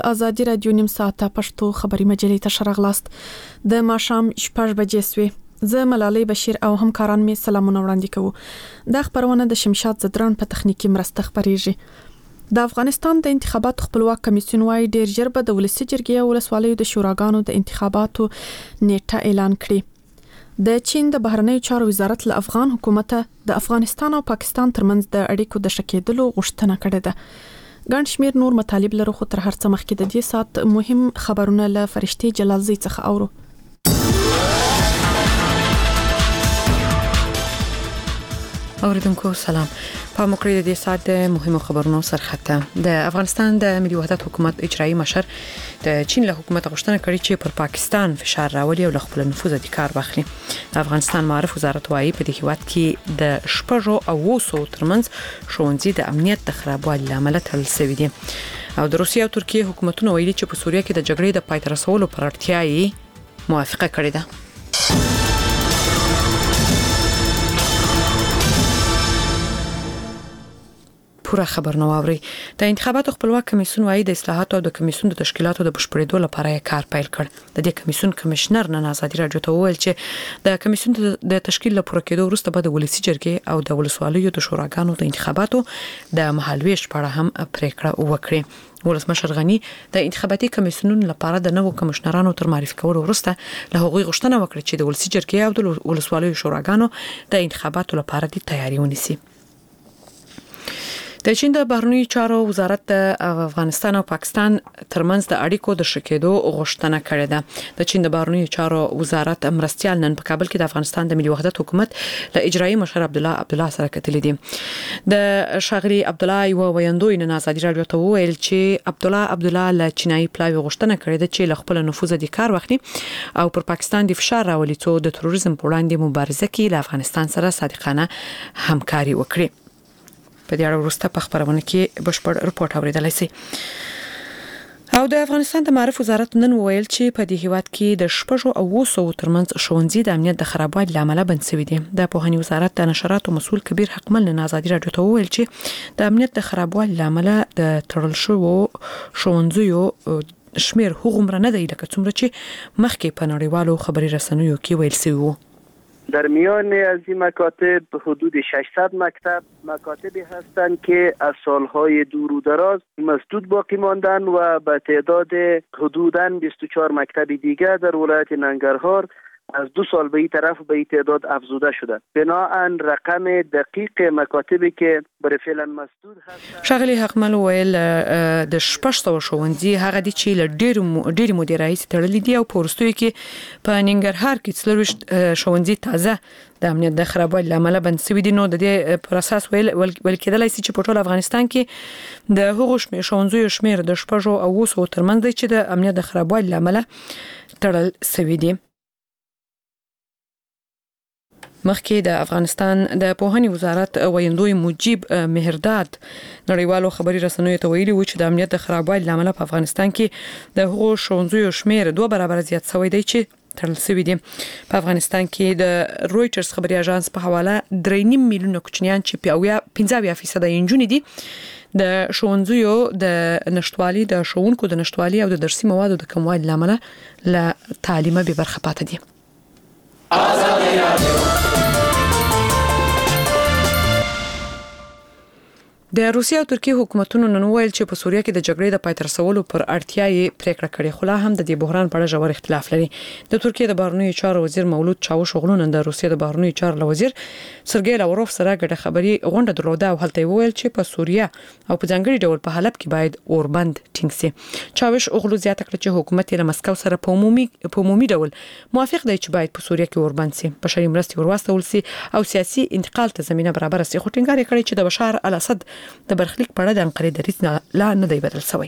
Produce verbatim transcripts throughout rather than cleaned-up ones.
ازادي رادیو نیم ساعته پښتو خبري مجلې ته شرغلاست د ماشام شپږ بجې سوي زه ملالۍ بشیر او همکاران می سلامونه وړاندې کوو د خبرونه د شمشاد زدران په تخنیکی مرسته خبريږي د افغانستان د انتخاباتو خپلواک کمیسیون وايي ډیر ژر به د ولسی جرګې او ولسوالیو د شوراګانو د انتخاباتو نیټه اعلان کړي د چین د بهرنیو چارو وزارت له افغان حکومت د افغانستان او پاکستان ترمنځ د اړیکو د شکېدلو غوښتنه کړې ده ګڼ شمیر نور مطالب لرو خو تر هر څه مخکې د دې سات مهم خبرونه له فرشتي جلالزی څخه اورو اوریدونکو سلام په مکرې د دې سات د مهمو خبرونو سرخطه د افغانستان د ملي وحدت حکومت اجرایی مشر د چین له حکومت غوښتنه کړې چې پر پاکستان فشار راولي او خپل نفوذ د کار واخلي د افغانستان معرف وزارت وايي په دې هیواد کې د شپږو او وسو ترمنځ ښوونځي د امنیت د خرابوالي لامل تړل شوی دي او د روسیې او ترکیې حکومتونو ویلي چې په سوریه کې د جګړې د پای ته رسولو پر اړتیا یې موافقه کړې ده پوره خبر نو اوري د انتخاباتو خپلواک کمیسیون وايي د اصلاحاتو او د کمیسیون د تشکیلاتو د بشپړېدو لپاره یې کار پیل کړ د دې کمیسیون کمشنر نن ازادي راډیو ته وویل چې د کمیسیون د تشکیل لپاره کېدو وروسته به د ولسی جرګې او د ولسوالیو د شوراګانو د انتخاباتو د مهالويش په اړه هم پریکړه وکړي ولسمشر غنی د انتخاباتي کمیسیونونو لپاره د نوو کمشنرانو تر معرفي کولو وروسته له هغوی غوښتنه وکړه چې د ولسی جرګې او د ولسوالیو شوراګانو د انتخاباتو لپاره د تیاری ونیسي د چین د بهرنیو چارو وزارت د افغانستان او پاکستان ترمنځ د اړیکو د شکېدو غوښتنه کړې ده د چین د بهرنیو چارو وزارت مرستيال نن په کابل کې د افغانستان د ملي وحدت حکومت له اجرایی مشر عبد الله عبد الله سره کتلې دي د شاغلي عبد الله یو ویندوی نن ازادي راډیو ته وویل چې عبد الله عبد الله له چینایي پلاوی غوښتنه کړې ده چې له خپل نفوذ د کار واخلي او پر پاکستان د فشار راولي څو د تروریزم په وړاندې مبارزه کې له افغانستان سره صادقانه همکاري وکړي په دې اړه وروسته په خبرونه کې بشپړ رپورټ اوریدلای شي او د افغانستان د معرف وزارت نن ویل چې په دې هیواد کې د شپږو او وسو ترمنځ ښوونځي د امنیت د خرابوالي لامل بند شوی دي د پوهنې وزارت د نشراتو مسؤل کبیر حقمل نن ازادي راډیو ته ویل چې د امنیت د خرابوالي لامل د تړل شوو ښوونځیو شمیر هغومره نه دی لکه څومره چې مخکې په نړیوالو خبري رسنیو کې ویل شوی وو در میان از این مکاتب حدود ششصد مکتب مکاتبی هستند که از سالهای دور و دراز مسدود باقی ماندن و به تعداد حدوداً بیست و چهار مکتب دیگر در ولایت ننگرهار از دو سال به این طرف به این تعداد افزوده شده بناهن رقم دقیق مکاتبی که برای فعلا مسدود هستند شغلی حقمل ویل د شپږ سوه ښوونځي هغه دي چې له ډېر ډېر مودې راهیسې تړلي دي او په وروستیو کې په ننګرهار کې څلوېښت ښوونځي تازه د امنیت د خرابوالي لامل بند شوي دي نو د دې پر اساس ویل ویل کېدلای شي چې په ټول افغانستان کې د هغو ښوونځیو شمیر د شپږو او وسو ترمنځ دی چې د امنیت د خرابوالي لامل تړل شوي دي مخکې د افغانستان د پوهنې وزارت ویندوی مجيب مهرداد نړیوالو خبري رسنیو ته ویلي و چې د امنیت د خرابوالي لامل په افغانستان کې د هغو ښوونځیو شمیر دوه برابر زیات شوی دی چې تړل شوی دي په افغانستان کې د رويټرز خبري اژانس په حواله درې نیم میلیونه کوچنیان چې په پنځه اویا فیصد انجونې دي د ښوونځیو د نشټوالي د ښوونکو د نشټوالي او د درسي موادو د کموالي لامل له تعلیمه به برخه پاتې دي ازادي راډیو د روسیې او ترکیې حکومتونو نن ویل چې په سوریه کې د جګړې د پای ته رسولو پر اړتیا یې پریکړه کړې خو لا هم د دې بحران په اړه ژور اختلاف لري د ترکیې د بهرنیو چارو وزیر مولود چاوش اوغلو نن د روسیې د بهرنیو چارو وزیر سرګی لاوروف سره ګډه خبري غونډه درلوده او هلته ویل چې په سوریه او په ځانګړي ډول په حلب کې باید اوربند ټینګ شي چاوش اوغلو زیاته کړه چې حکومت یې له مسکو سره په عمومي په عمومي ډول موافق دی چې باید په سوریه کې اوربند شي بشري مرستې ورواستول شي او سیاسي انتقال ته زمينه برابر شي خو ټینګار کړی چې د بشار الاسد د برخلیک په اړه د انقرې دریځ لا نه دی بدل شوی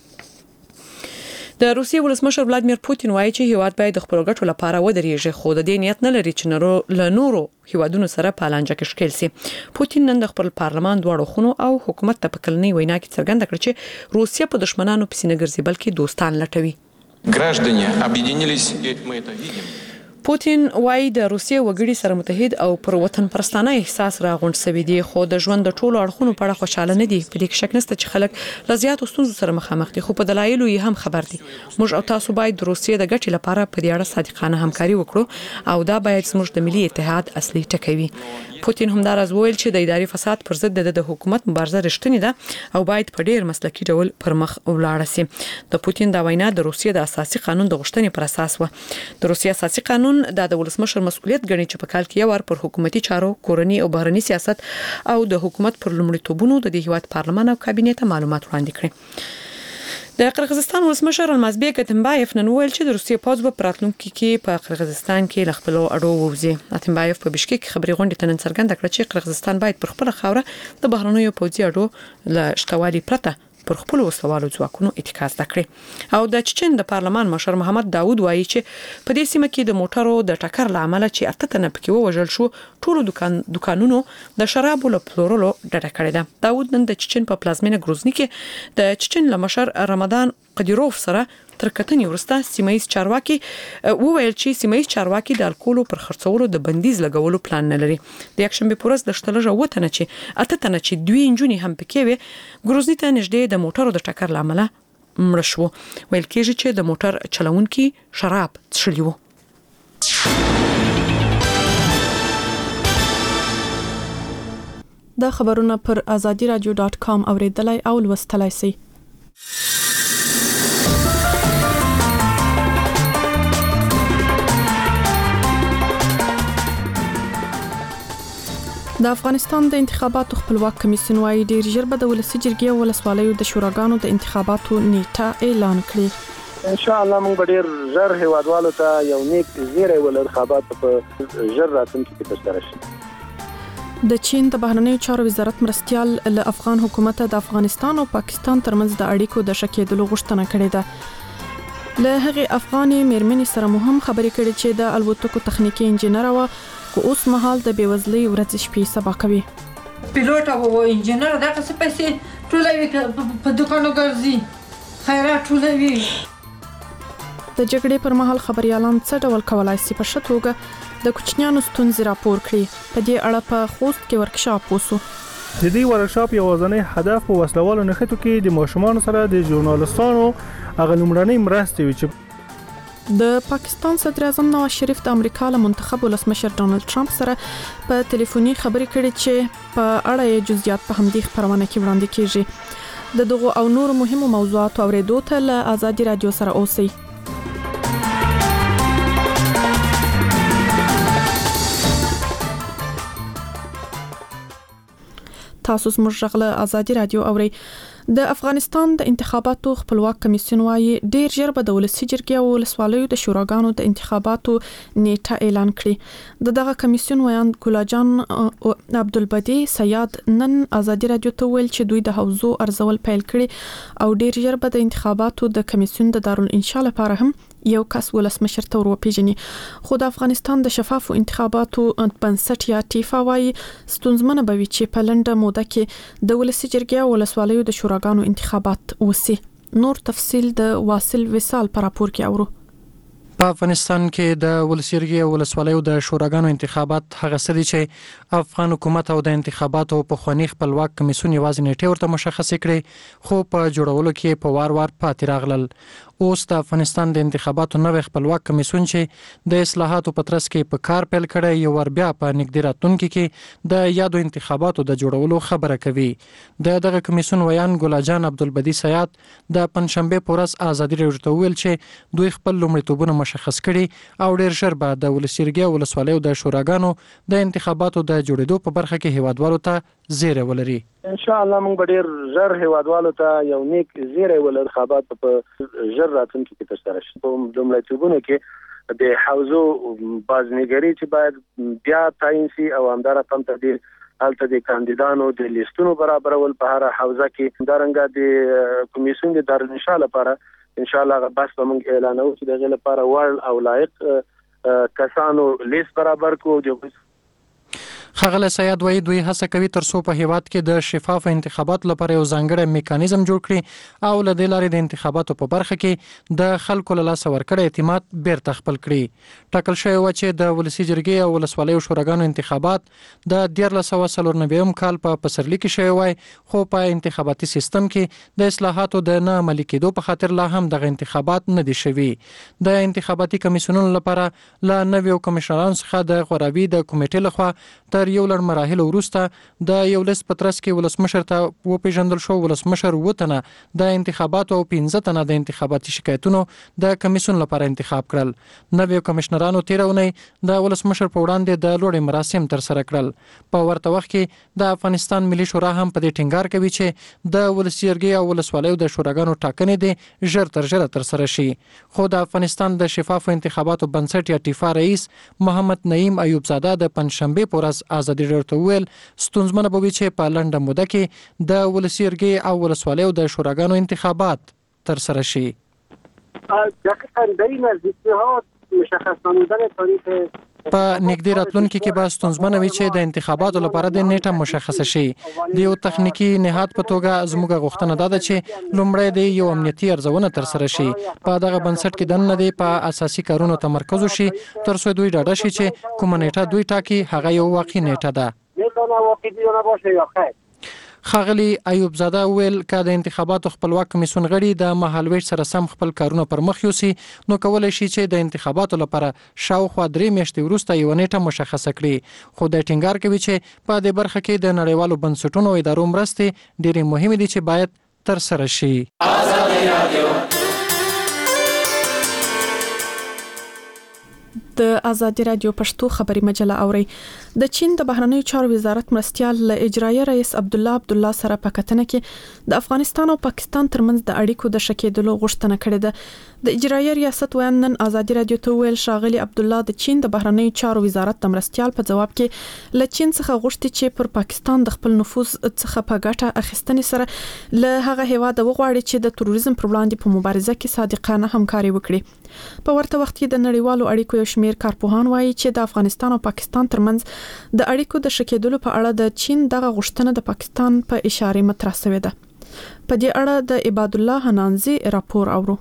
د روسیې ولسمشر ولادمیر پوتین وایي چې هیواد باید د خپل ګټو لپاره ودرېږي خو د دې نیت نه لري چې نورو له نورو هیوادونو سره په لانجه کې شکل شي پوتین نن د خپل پارلمان دواړو خونو او حکومت ته په کلنۍ وینا کې څرګنده کړه چې روسیه په دښمنانو پسې نه ګرځي بلکې دوستان لټوي Граждане объединились, и мы это видим. پوتین وايي د روسیې وګړي سره متحد او پر وطن پرستانه احساس راغونډ سوي دي خو د ژوند د ټولو اړخونو په اړه خوشاله نه دي. په دې کې شک نشته چې خلک له زیاتو ستونزو سره مخامخ دي خو په دلایلو یې هم خبر دي. موږ او تاسو باید د روسیې د ګټې لپاره په دې اړه صادقانه همکاري وکړو او دا باید زموږ د ملي اتحاد اصلي ټکی وي. پوتین هم دا راز وویل چې د اداري فساد پر ضد د حکومت مبارزه رښتینې ده او باید په ډیر مسلکي ډول پر مخ ولاړ شي. د پوتین دا وینا د روسیې د اساسي قانون د غوښتنې پر اساس و. د روسیې اساسي قانون د ولسمشر مسؤلیت ګڼي چې په کال کې یو ور پر حکومتي چارو، کورنی او بهرنی سیاست او د حکومت پر لومړیتوبونو د هیواد پارلمان او کابینې ته معلومات وړاندې کړي. د قرغیزستان ولسمشر المازبیک اتمبایف نن ویل چې د روسیې پوځ په راتلونکي کې په قرغیزستان کې له خپل اډو ووځي. اتمبایف په بشکیک خبري غونډې ته نن څرګنده کړه چې قرغیزستان باید پر خپل خاوره د بهرنیو پوځي اډو له شتوالي پرته پر خپل وسوالو ځواکونو اتکاز وکړي. او د چچن د پارلمان مشر محمد داوود وایي چې په دې سیمه کې د موټرو د ټکر لامل چې اته تنه پکې ووژل شو ټولو دکان دکانونو د شرابو له پلورلو ډډه کړې ده. داوود نن د چچن په پلازمینه گروزني کې د چچن له مشر رمضان قدیروف سره تر کتنې ورسته سیمایي چارواکي وویل چې سیمایي چارواکي د الکولو پر خرڅولو د بندیز لګولو پلان نه لري. د یکشنبه پورز د شتلجه وته چې اته تنه چې دوی انجونی هم پکې وي گروزني ته نږدې د موټرو د ټکر لامل مړ شو. ویل کېږي چې د موټر چلوونکي شراب څښلي وو. دا خبرونه پر azadi radio dot com اوریدلای او لوستلای شئ. د افغانستان د انتخاباتو خپلواک کمیسیون وايي ډیر ژر به د ولسي جرګې او ولسوالیو د شوراګانو د انتخاباتو نیټه اعلان کړي. ان شاء الله موږ ډیر ژر هیوادوالو ته یو نیک زیری ول انتخابات په ژر راتلونکي کې ترسره شي. د چین د بهرنیو چارو وزارت مرستيال له افغان حکومت د افغانستان او پاکستان ترمنځ د اړیکو د شکېدلو غوښتنه کړې ده. له هغه افغاني مېرمنې سره مهم خبرې کړې چې د الوتکو تخنیکی انجنیر و کو اوس مهال د بیوزلۍ ورځ شپې سبا کوي. پیلوټ او انجنیر دغه څه پیسې ټولوي په دکانو ګرځي خیرات ټولوي. د جګړې پر مهال خبريالان څه ډول کولای شي په ښه توګه د کوچنیانو ستونزې راپور کړي. په دې اړه په خوست کې ورکشاپ وشو. د دې ورکشاپ یوازینی هدف په وسلوالو نښتو کې د ماشومان سره د ژورنالستانو هغه لومړنۍ مرستې وي چې د پاکستان صدر اعظم نواز شریف د امریکا له منتخب ولسمشر ډونالد ټرمپ سره په ټلیفوني خبرې کړې چې په اړه یې جزئیات په همدې خبرونه کې وړاندې کیږي. د دغه او نور مهمو موضوعاتو اوریدو ته له آزادي رادیو سره اوسئ. تاسو زموږ غږ آزادي رادیو اورئ. د افغانستان د انتخاباتو خپلواک کمیسیون وايي ډیر ژر به د ولسي جرګې او ولسوالیو د شوراګانو د انتخاباتو نیټه اعلان کړي. د دغه کمیسیون ویان ګلاجان عبدالبدی سیاد نن آزادي رادیو ته ویل چې دوی د حوزو ارزول پیل کړي او ډیر ژر به د انتخاباتو د کمیسیون د دارالانشاء لپاره هم یو کس ولسمشر ته ورپیژني. خو د افغانستان د شفافو انتخاباتو بنسټ یا ټیفا وايي ستونزمنه به وي چې په لنډه موده کې د ولسي جرګې او ولسوالیو د شوراګانو انتخابات وسي. نور تفصیل د واصل وصال پر راپور کې اورو. په افغانستان کې د ولسي جرګې او ولسوالیو د شوراګانو انتخابات هغه څه دي چې افغان حکومت او د انتخاباتو په خواني خپلواک کمیسیون یوازې نیټه ورته مشخص کړي خو په جوړولو کې په وار وار پاتې راغلل. اوس د افغانستان د انتخاباتو نوې خپلواک کمیسیون چې د اصلاحاتو په ترڅ کې په کار پیل کړی یو ور بیا په نږدې راتلونکي کې د یادو انتخاباتو د جوړولو خبره کوي. د دغه کمیسیون ویان ګلاجان عبدالبدی سیاد د پنځشنبه په ورځ آزادي رادیو ته ویل چې دوی خپل لومړیتوبونه مشخص کړي او ډیر ژر به د ولسي جرګې او ولسوالیو د شوراګانو د انتخاباتو د جوړېدو په برخه کې هیوادوالو ته زیری ولري. ان شاء الله موږ ډیر ژر هیوادوالو ته یو نیک زیری ول انتخابات په ژر راتلونکي کې ترسره شي. په لومړیتوبونو کې د حوزو بازنګری چې باید بیا تعین شي او همدارنګه هم ته د الته د کاندیدانو د لیستونو برابرول په هر حوزه کې همدارنګه د کمیسیون د دارالانشاء لپاره ان شاء الله بس به موږ اعلانو چې دغه لپاره وړ او لایق کسانو لیست برابر کو. ښاغلی سید وایي دوی هڅه کوي ترڅو په هیواد کې د شفاف انتخاباتو لپاره یو ځانګړی میکانیزم جوړ کړي او له دې لارې د انتخاباتو په برخه کې د خلکو له لاسه ورکړی اعتماد بیرته خپل کړي. ټاکل شوی و چې د ولسي جرګې او ولسوالیو شوراګانو انتخابات د دیارلس سوه څلور نوي کال په پسرلي کې شوی وای، خو په انتخاباتي سیستم کې د اصلاحاتو د نه عملي کېدو په خاطر لا هم دغه انتخابات نه دي شوي. د انتخاباتي کمیسیونونو لپاره له نویو کمشنرانو څخه د غوراوي د کمیټې لخوا تر یو لړ مراحلو وروسته د یو لیست په ترڅ کې ولسمشر ته وپېژندل شو. ولسمشر اووه تنه د انتخاباتو او پنځه تنه د انتخاباتي شکایتونو د کمیسیون لپاره انتخاب کړل. نویو کمشنرانو تېره اونۍ د ولسمشر په وړاندې د لوړې مراسم ترسره کړل. په ورته وخت کې د افغانستان ملي شورا هم په دې ټینګار کوي چې د ولسي جرګې او ولسوالیو د شوراګانو ټاکنې دې ژر تر ژره ترسره شي. خو د افغانستان د شفافو انتخاباتو بنسټ یا ټیفا رئیس محمد نعیم ایوب زاده د پنځشنبې په ورځ ازادي راډیو ته وویل ستونزمنه به وي چې په لنډه موده کې د ولسي جرګې او ولسوالیو د شوراګانو انتخابات ترسره شي. دقیقاً در این نزدیکی‌ها مشخص نمودن تاریخ په نږدې راتلونکي کې به ستونزمنه وي چې د انتخاباتو لپاره د نیټه مشخصه شي. د یو تخنیکی نهاد په توګه زموږ غوښتنه ده چې لومړی د یو امنیتي ارزونه ترسره شي. په دغه بنسټ کې دننه دی په اساسي کارونو تمرکز وشي تر څو دوی ډاډه شي چې کومه نیټه دوی ټاکي هغه یو واقعي نیټه ده. ښاغلي ایوب زاده ویل که د انتخاباتو خپلواک کمیسیون غړي د مهالویش سره سم خپل کارونه پر مخ یوسي نو کولی شي چې د انتخاباتو لپاره شاوخوا درې میاشتې وروسته یوه نیټه مشخصه کړي. خو د ټینګار کوي چې په دې برخه کې د نړیوالو بنسټونو او ادارو مرستې ډېرې مهمې دي چې باید ترسره شي. د ازادي رادیو پښتو خبري مجله اوري. د چین د بهرنیو چارو وزارت مرستيال له اجرایي رئیس عبد الله عبد الله سره په کتنه کې د افغانستان او پاکستان ترمنځ د اړیکو د شکېدلو غوښتنه کړې ده. د اجرایي ریاست ویان نن ازادي رادیو ته ویل ښاغلي عبد الله د چین د بهرنیو چارو وزارت د مرستيال په جواب کې له چین څخه غوښتي چې پر پاکستان د خپل نفوذ څخه په ګټه اخیستنې سره له هغه هیواده وغواړي چې د تروریزم پر وړاندې په مبارزه کې صادقانه همکاري وکړي. په ورته وخت کې د نړیوالو اړیکو یو شمېر کارپوهان وایي چې د افغانستان او پاکستان ترمنځ د اړیکو د شکېدلو په اړه د چین دغه غوښتنه د پاکستان په اشاره مطرح شوې ده. په دې اړه د عباد الله حنانزي راپور اورو.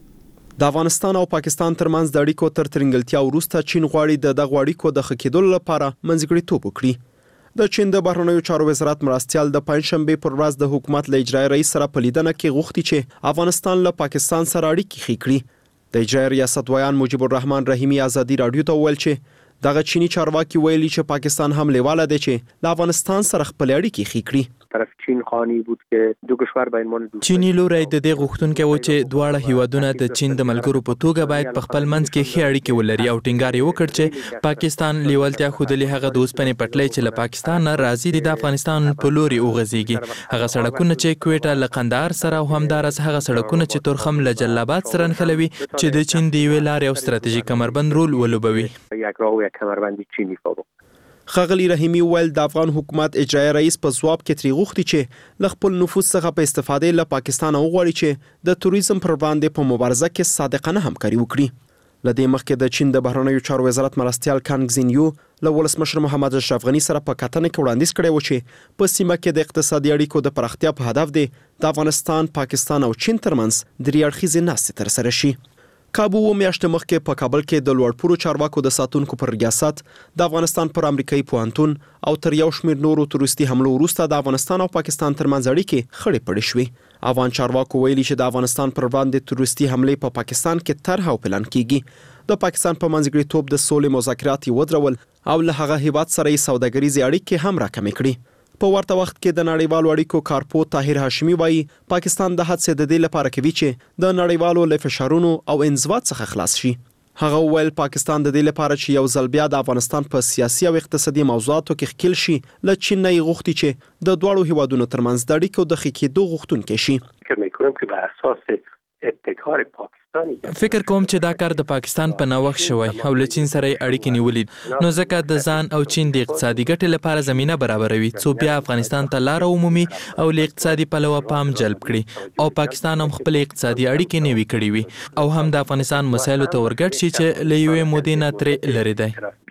د افغانستان او پاکستان ترمنځ د اړیکو تر ترنګلتیا وروسته چین غواړي د دغه اړیکو د ښه کېدلو لپاره منځګړیتوب وکړي. د چین د بهرنیو چارو وزارت مرستيال د پنځشنبه پر ورځ د حکومت له اجرایي رئیس سره په لیدنه کې غوښتي چې افغانستان له پاکستان سره اړیکې ښې کړي. د اجرایي ریاست ویان مجيب الرحمن رحیمی ازادي رادیو ته ویل چې دغه چینی چارواکي ویلي چې پاکستان هم لیواله دی چې له افغانستان سره خپل اړیکې ښې کړي. طرف چین خانی بود که دو کشور بین چینی لوري د دې غوښتونکو و چې دواړه هیوادونه د چین د ملګرو په توګه باید په خپل منځ کې ښې اړیکې ولري او ټینګار یې وکړ چې پاکستان لیوالتیا خوده هغه د اوسپنې پټلۍ چې له پاکستان نه راځي د افغانستان په لوري اوغځيږي. هغه سړکونه چې کوټه له قندهار سره او همدارس هغه سړکونه چې تورخم له جلال آباد سره نښلوي چې د چین دی ویلار یو ستراتیژیک کمربند رول ولوبوي. یک راه یک کمربند چینی فارو ښاغلي رحیمی ویل د افغان حکومت اجرایي رئیس په ځواب کې تری غوښتي چې ل خپل نفوذ څخه په استفاده له پاکستان وغواړي چې د توریزم پر وړاندې په مبارزه کې صادقانه همکاري وکړي. لدې مخکې د چین د بهرنیو چارو وزارت مرستيال کانګ زینیو له ولسمشر محمد اشرف غنی سره په کتنه کې وړاندیز کړی و چې په سیمه کې د اقتصادي اړیکو د پراختیا په هدف دی د افغانستان، پاکستان او چین ترمنځ درې اړخیزې ناستې ترسره شي. کابو و میاشت مخکې په کابل کې د لوړپوړو چارواکو د ساتونکو پر ریاست د افغانستان پر امریکایي پوهنتون او تر یو شمېر نورو تروریستي حملو وروسته د افغانستان او پاکستان ترمنځ اړیکې خړې پړې شوې. افغان چارواکو ویلي چې د افغانستان پر وړاندې تروریستي حملې په پاکستان کې طرح او پلان کیږي. د پاکستان په منځګړیتوب د سولې مذاکرات ودرول او له هغه هیواد سره یې سوداګریزې اړیکې هم راکمې کړې. په ورته وخت کې د نړیوالو اړیکو کارپو طاهر هاشمي وایي پاکستان د هڅې د دې لپاره کوي چې د نړیوالو له فشارونو او انزوا څخه خلاص شي. هغه ویل پاکستان د دې لپاره چې یو ځل بیا د افغانستان په سیاسي او اقتصادي موضوعاتو کې ښکیل شي له چین نه غوښتي چې د دواړو هیوادونو ترمنځ د اړیکو د ښه کېدو غوښتونکي شي. فکر می‌کنم که بر اساس ابتکار پاکستان فکر کوم چې دا کار د پاکستان په نوښت شوی او له چین سره اړیکې نیولې نو ځکه د ځان او چین د اقتصادي ګټې لپاره زمينه برابروي څو بیا افغانستان ته لار عمومي او له اقتصادي پلوه پام جلب کړي او پاکستان هم خپل اقتصادي اړیکې نیوي کړي وي او هم د افغانستان مسایلو ته ورګډ شي چې له یوې مودې نه ترې لري دی.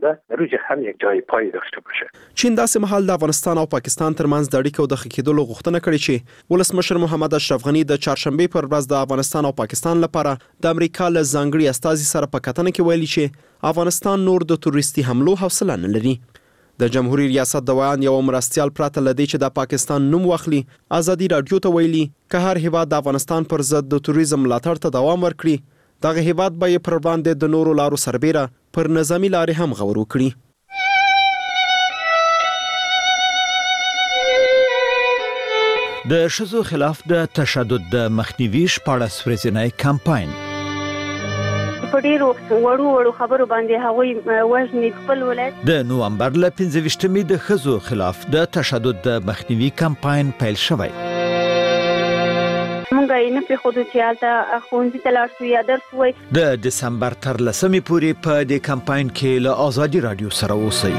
بوده روی هم یک جای پای داشته باشه. چین داسې مهال د افغانستان او پاکستان ترمنځ د اړیکو د ښه کېدلو غوښتنه کړې چې ولسمشر محمد اشرف غني د چهارشنبه پر ورځ د افغانستان او پاکستان لپاره د امریکا له ځانګړي استازي سره په کتنه کې ویلي چې افغانستان نور د تروریستي حملو حوصله نه لري. د جمهوریت ریاست د ویان یو مرستيال پراته لدی چې د پاکستان نوم واخلي ازادي رادیو ته ویلي که هر هیواد د افغانستان پر ضد د توریزم ملاتړ ته دوام ورکړي دغه هیواد به پر باندې د نورو لارو سربېره پر نظامی لارې هم غور وکړي. د ښځو خلاف د تشدد د مخنیوي شپاړس ورځنی کمپاین په ډیرو وړو وړو خبرو باندې هغوی وژني خپل ولایت. د نوامبر له پنځه ویشتمې د ښځو خلاف د تشدد د مخنیوي کمپاین پیل شوی. مونږ یې نه پرېښودو چې هلته ښوونځي ته لاړ شو یا درس ووایي. د دسمبر تر لسمې پورې په دې کمپاین کې له ازادي رادیو سره اوسئ.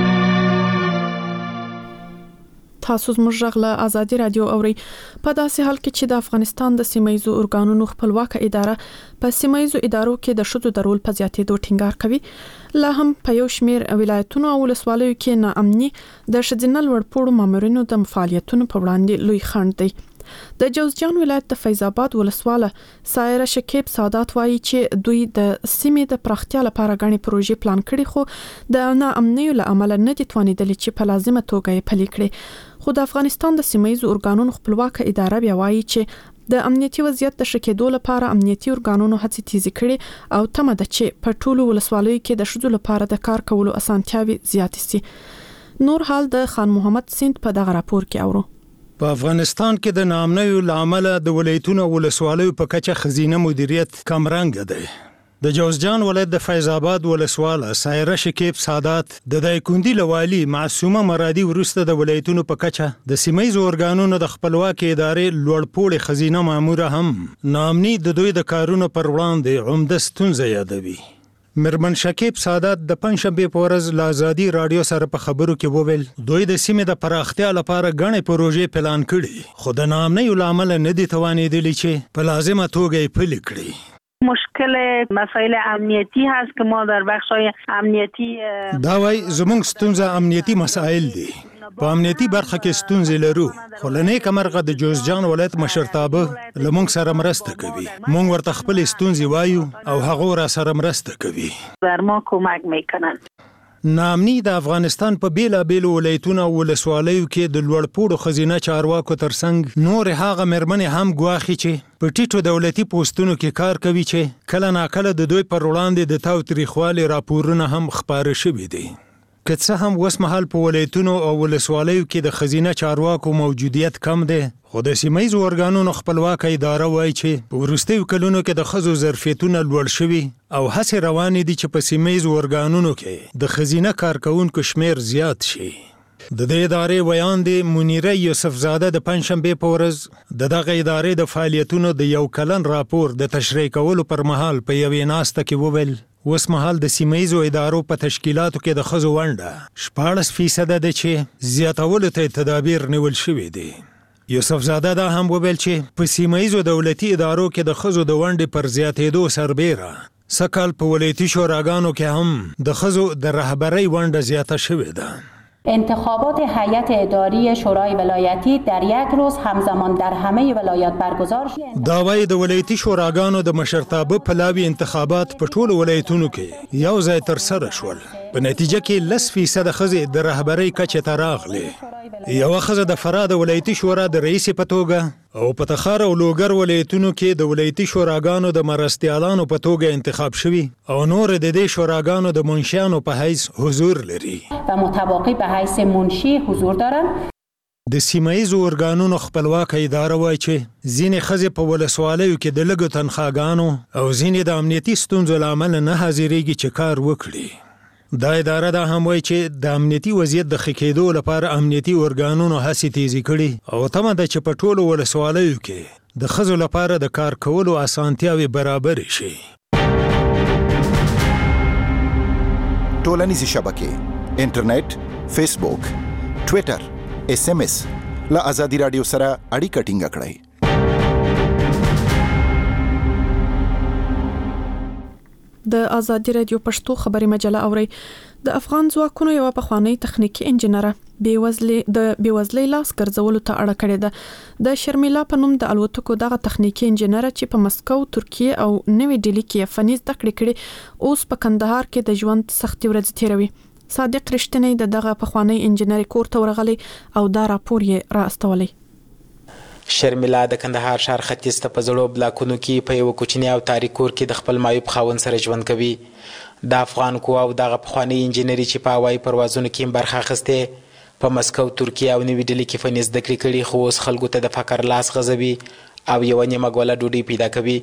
تاسو زموږ غږ له ازادي رادیو اوري. په داسې حال کې چې د افغانستان د سیمایي ارګانونو خپلواک اداره په سیمایي ادارو کې د شذو د رول په زیاتېدو ټینګار کوي. لا هم په یو شمیر ولایتونو او ولسوالیو کې ناامني د شذینل ورپوړو مامورینو د فعالیتونو په وړاندې لوی خنډ دی. د جوزجان ولایت د فیض آباد ولسواله سایره شکیب سعادت وایي چې دوی د سیمې د پراختیا لپاره غني پروژې پلان کړي خو د ناامنۍ له امله نه دي توانیدلي چې په لازمه توګه یې پلي کړي. خو د افغانستان د سیمایي ارګانونو خپلواک اداره بیا وایي چې د امنیتي وضعیت د ښه کېدو لپاره امنیتي ارګانونو هڅې تیزې کړي او تمه ده چې په ټولو ولسوالیو کې د ښځو لپاره د کار کولو اسانتیاوي زیاتې سي. نور حال د خان محمد سیند په دغه راپور کې اورو. په افغانستان کې د ناامنیو لامل د ولایتونو ولسوالیو په کچه خزینه مدیریت کم رنګ دی. د جوزجان ولایت د فیض آباد ولسواله سایره شکیب سعادت د دایکوندی لوالي معصومه مرادي ورسته د ولایتونو په کچه د سیمایي ارګانونو د خپلواک ادارې لوړپوړي خزینه مامور هم ناامني د دوی د کارونو پر وړاندې عمده ستونزه یادوي. مرمن شکیب سعادت د پنځشنبه په ورځ له ازادي رادیو سره په خبرو کې وویل دوی د سیمې د پراختیا لپاره غنې پروژې پلان کړي خو د ناامنۍ لامل نه دي توانیدلي چې په لازمه توګه یې پلي کړي. مشکل مسائل امنیتی هست که ما در بخش‌های امنیتی دا وای زموږ ستونزه امنیتی مسائل دي. په امنیتی برخه کې ستونزې لرو خو له نیکه مرغه د جوزجان ولایت مشرتابه له موږ سره مرسته کوي. موږ ورته خپل ستونزې وایو او هغه را سره مرسته کوي. در ما کمک میکنن. ناامني د افغانستان په بیلابیلو ولایتونو او ولسوالیو کې د لوړپوړو خزینه چارواکو ترڅنګ نور هغه مرمنې هم ګواخي چې په ټیټو دولتي پوسټونو کې کار کوي چې کله ناکله د دوی پر وړاندې د تاوتریخوالي راپورونه هم خپاره شوي دي. که څه هم اوس مهال په ولایتونو او ولسوالیو کې د خزینه چارواکو موجودیت کم دی خو د سیمایي ارګانونو خپلواک اداره وایي چې په وروستیو کلونو کې د ښځو ظرفیتونه لوړ شوي او هڅې روانې دي چې په سیمایي ارګانونو کې د خزینه کارکونکو شمیر زیات شي. د دې ادارې ویان دی منیره یوسفزاده د پنځشنبه په ورځ د دغه ادارې د فعالیتونو د یو کلن راپور د تشریح کولو پر مهال په یوې ناسته کې وویل اوس مهال د سیمایي ادارو په تشکیلاتو کې د ښځو ونډه شپاړس فیصده ده چې زیاتولو ته تدابیر نیول شوي دي. یوسفزاده دا هم وویل چې په سیمایي دولتي ادارو کې د ښځو د ونډې پر زیاتېدو سربېره سکهال په ولایتي شوراګانو کې هم د ښځو د رهبرۍ ونډه زیاته شوې ده. انتخابات هیئت اداری شورای ولایتی در یک روز همزمان در همه ولایات برگزار شد. داوای د ولایتي شوراګانو د مشرتابه پلاوي انتخابات په ټولو ولایتونو کې یو ځای تر سره شول. په نتیجه کې لس فیصد ښځې د رهبرۍ کچې ته راغلې. یوه ښځه د فراه د ولایتي شورا د رئیس په توګه او په تخار او لوګر ولایتونو کې د ولایتي شوراګانو د مرستیالانو په توګه انتخاب شوي او نور د دې شوراګانو د منشیانو په حیث حضور لري و متواقع به حیث منشی حضور دارن. د سیمایي ارګانونو خپلواک اداره وایي چې ځینې ښځې په ولسوالیو کې د لږو تنخواګانو او ځینې د امنیتي ستونزو له امله نه حاضرېږي چې کار وکړي. دا اداره دا هم وایي چې د امنیتي وضعیت د ښه کېدو لپاره امنیتي ارګانونو هڅې تیزې کړي او تمه ده چې په ټولو ولسوالیو کې د ښځو لپاره د کار کولو اسانتیاوې برابرې شي. ټولنیزې شبکې انټرنیټ، فیسبوک، ټویټر، اس ام اس له ازادي رادیو سره اړیکه ټینګه کړئ. د ازادي رادیو پښتو خبري مجله اوري. د افغان ځواکونو یو پخوانی تخنیکی انجنیره بیوزلې د بیوزلې لاس ګرځولو ته اړه کړې ده. د شرمیلا په نوم د الوتکو دغه تخنیکی انجنیره چې په مسکو، ترکیه او نوې ډیلی کې فني زده کړې کړې، اوس په کندهار کې د ژوند سختي ورځ تیروي. صادق رښتینی د دغه پخوانی انجنیری کور ته ورغلی او دا راپور یې راستولی. شرمیلا د کندهار ښار ختیځ ته په زړو بلاکونو کې په یو کوچني او تاریک کور کې د خپل معیوب خاوند سره ژوند کوي. د افغان قوا او دغه پخوانی انجنیری چې په هوایي پروازونو کې برخه اخیستې، په مسکو، ترکیه او نوې ډیلي کې فني زده کړې کړي، خو اوس خلکو ته د فقر لاس غځوي او یوه نیمه ګوله ډوډۍ پیدا کوي.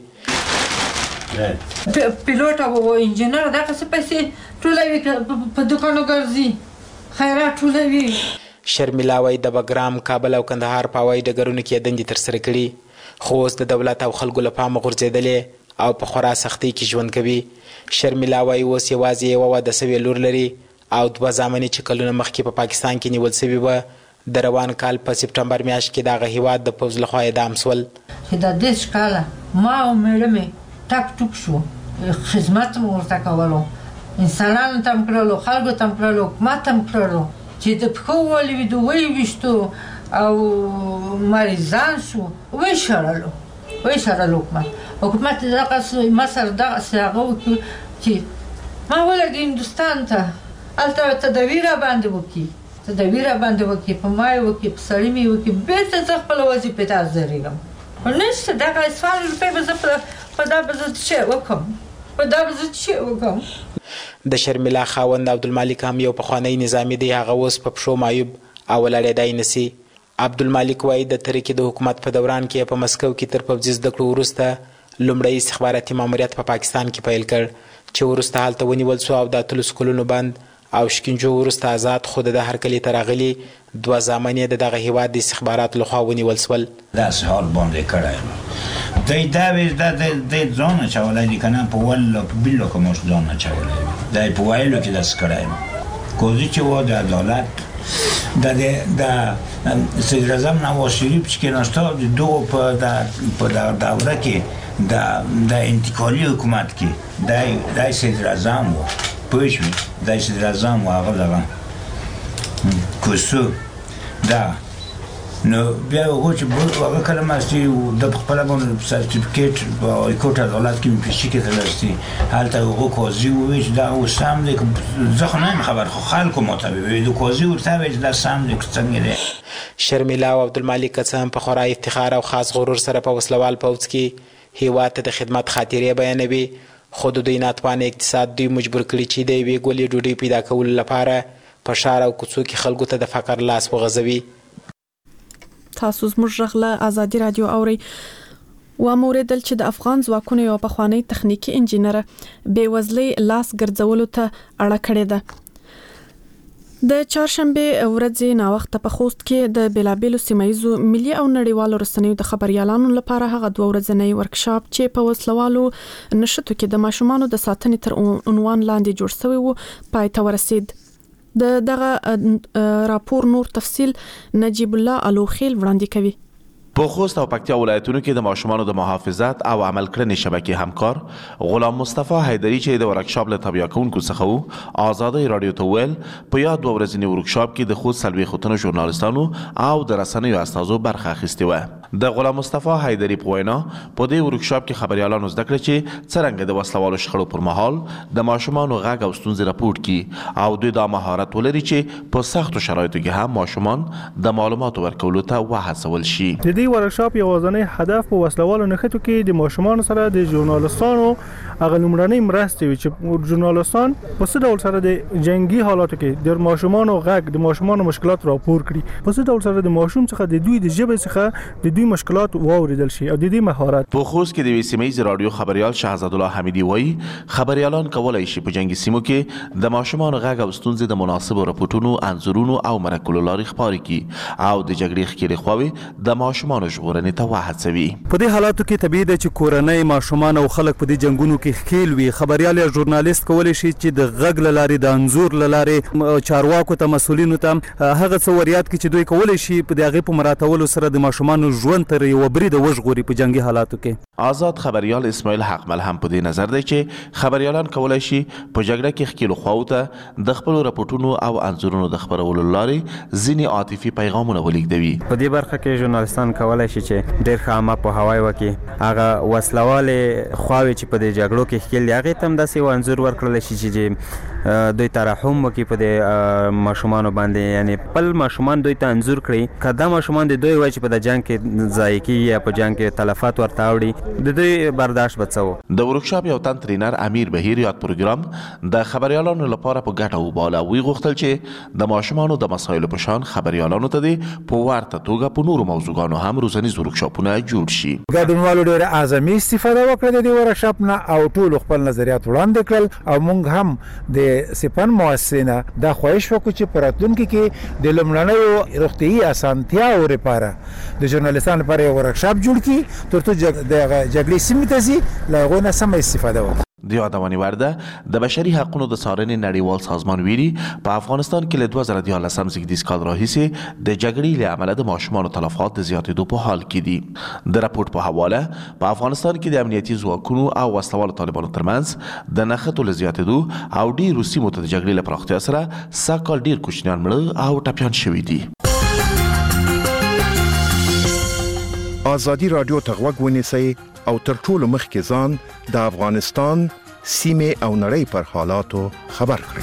پیلوټ او انجنیر دغه څه پیسې ټولوي، په دوکانو ګرځي، خیرات ټولوي. شرمیلا وایي د بګرام، کابل او کندهار په هوایي ډګرونو کې دندې ترسره کړي، خو اوس د دولت او خلکو له پامه غورځېدلې او په خورا سختۍ کې ژوند کوي. شرمیلا وایي اوس یوازې یوه واده سوې لور لري او دوه زامنې چې کلونه مخکې په پاکستان کې نیول سوي وه، د روان کال په سپټمبر میاشت کې د هغه هیواد د پوځ لخوا اعدام سول. چې د دېرش کاله ما او مېړه مې ټک ټوک شو، خدمت مو ورته کولو، انسانانو ته م کړلو، خلکو ته م کړلو، حکومت ته م کړلو، چې د پښو ولوېدو، ویې ویشتو او مریضان شو، ویې شړلو ویې شړلو حکومت. حکومت دغه ما سره دغسې هغه وکړي چې ما ولګي هندوستان ته، هلته تداوي راباندې وکړي، تداوي راباندې وکړي، په ما یې وکړي، په سړي مې وکړي، بېرته زه خپله وظیفې ته حاضرېږم. خو نشته دغه څوارلس روپۍ به زه په دا به زه څه شی وکړم، په دا به زه څه شی وکړم. د شرمیلا خاوند عبدالمالک هم یو پخوانی نظامي دی، هغه اوس په پښو معیوب او ولاړېدای نسي. عبدالمالک وایي د ترکیې د حکومت په دوران کې په مسکو کې تر پوځي زده کړو وروسته لومړی استخباراتي ماموریت په پاکستان کې پیل کړ، چې وروسته هلته ونیول سو او د اتلسو کلونو بند او شکنجو وروسته آزاد، خو د هرکلي ته راغلي دوه زامن یې د دغه هیواد د استخباراتو لخوا ونیول سول. داسې حال باندې کړی دی دا ویل دا د ځان اچولی دی که نه، په ولو په بیلو که موږ ځان اچولی وي، دا یې په ویلو کې داسې کړی وي. کوزي چې و د عدالت د سید اعظم نواز شریف چې کېناسته د دغو په دوره کې د انتقالي حکومت کې دا سید اعظم و، پوه شوې، دا سید اعظم و، هغه دغه کوسو دا نو بیا هغه چې هغه کله ماستی د خپله باندې سرټیفیکیټ په هایکورټ عدالت کې مې پیسې کې تلستی، هلته هغه قاضي وویل چې دا اوس سم دی، زه خو نه یم خبر، خو خلکو ماته وویل، د قاضي ورته وویل چې دا سم دی که څنګه دی. شرمیلا او عبدالمالک که څه هم په خورا افتخار او خاص غرور سره په وسلوال پوځ کې هیواد ته د خدمت خاطرې بیانوي، خو د دوی ناتوانه اقتصاد دوی مجبور کړي چې د یوې ګولې ډوډۍ پیدا کولو لپاره په ښار او کوڅو کې خلکو ته د فقر لاس وغځوي. تاسو زموږ غږ له ازادي رادیو اوري. و موریدل چې د افغان ځواکونو یو پخوانی تخنیکی انجنیره بیوزلۍ لاس ګرځولو ته اړه کړې ده. د چهارشنبه ورځې ناوخته په خوست کې د بیلابیلو سیمایزو ملي او نړیوالو رسنیو د خبريالانو لپاره هغه دوه ورځنی ورکشاپ چې په وسلوالو نشټو کې د ماشومانو د ساتنې تر عنوان لاندې جوړ شوی و پای ته ورسید. د دغه راپور نور تفصیل نجیب الله الوخیل وړاندې کوي. په خوست او پکتیا ولایتونو کې د ماشومانو د محافظت او عمل کړنې شبکې همکار غلام مصطفی حیدری چې د ورکشاپ له تبیا کوونکو څخه وو، آزادۍ رادیو ته ویل په یاد دوه ورځني ورکشاپ کې د خوست څلوېښت تنو ژورنالستانو او د رسنیو استازو برخه اخیستې وه. د غلام مصطفی حیدری په وینا په دې ورکشاپ کې خبريالانو زده کړه چې څرنګه د وسلوالو شخړو پر مهال د ماشومانو غږ او ستونزې راپورټ کړي او دوی دا مهارت ولري چې په سختو شرایطو کې هم ماشومان د معلوماتو ورکولو ته وهڅول شي. د دې ورکشاپ یوازینی هدف په وسلوالو نښتو کې د ماشومانو سره د ژورنالستانو هغه لومړنۍ مرستې وي چې ژورنالستان په څه ډول سره د جنگي حالاتو کې د ماشومانو غږ د ماشومانو مشکلات راپور کړي، په څه ډول سره د ماشوم څخه د دوی د ژبې څخه د دوی مشکلات واوریدل شي او د دې مهارت. په خوست کې د سیمایي رادیو خبريال شهزاد الله حمیدي وایي خبريالان کولای شي په جنگي سیمو کې د ماشومانو غږ او ستونزې د مناسبو راپورټونو، انځورونو او مرکلو لارې خپاره کړي او د جګړې ښکېلې خواوې د ماشومانو ژغورنې ته وهڅوي. په دې حالاتو کې طبیعي ده چې کورنۍ، ماشومان او خلک په دې جنگونو کې کې ښکیل وي. خبريال یا ژورنالیست کولی شي چې د غږ له لارې د انځور له لارې چارواکو ته مسؤلینو ته هغه څه وریاد کړي چې دوی کولی شي په د هغې په مراتولو سره د ماشومانو ژوند تر یوه بریده وژغوري په جنګي حالاتو کې. آزاد خبريال اسماعیل حقمل هم په دې نظر دی چې خبريالان کولی شي په جګړه کې ښکیلو خواو ته د خپلو رپورټونو او انځورونو د خپرولو لارې ځینې عاطفي پیغامونه ولیږدوي. په دې برخه کې ژورنالیستان کولی شي چې ډېر ښه عامه پوهاوی وکړي. هغه وسلوالې خواوې چې په دې جګړو کې ښکیل دي هغې ته هم داسې یو انځور ورکړلی شي چې دوی ترحم وکړي په دې ماشومانو باندې، یعنې خپل ماشومان دوی ته انځور کړي. که دا ماشومان د دوی وایي چې په د جنګ کې ضایع کېږي یا په جنګ کې تلفات ورته اوړي، د دوی برداشت به څه و. د ورکشاپ یو تن ترینر امیر بهیر یاد پروګرام د خبريالانو لپاره په ګټه وباله. وی غوښتل چې د ماشومانو د مسایلو په شان خبريالانو ته د په ورته توګه په نورو موضوعاتو هم روزنیز ورکشاپونه جوړ شي. ګډونوالو ډېره اعظمي استفاده وکړه د دې ورکشاپ نه او ټول خپل نظریات وړاندې کړل او موږ هم د سپن مؤسسینه دا خواهش وکړو چې په راتلونکي کې د لومړنیو روغتیايي اسانتیاو لپاره د ژورنالیستانو لپاره یو ورکشاپ جوړ کړي تر څو د جګړې سیمې ته ځي له هغو نه سمه استفاده وکړي. د یادونې وړ ده د بشري حقوقو د څارنې نړیوال سازمان ویلي په افغانستان کې له دوه زره دیارلسم زیږدیز کال راهیسې د جګړې له امله د ماشومانو تلفات د زیاتېدو په حال کې دي. د راپورټ په حواله په افغانستان کې د امنیتي ځواکونو او وسلوالو طالبانو ترمنځ د نښتو له زیاتېدو او ډېرو سیمو ته د جګړې له پراختیا سره سږ کال ډېر کوچنیان مړه او ټپیان شوي دي. آزادي رادیو ته غوږ ونیسئ او تر ټولو مخکې ځان د افغانستان سیمې او نړۍ پر حالاتو خبر کړئ.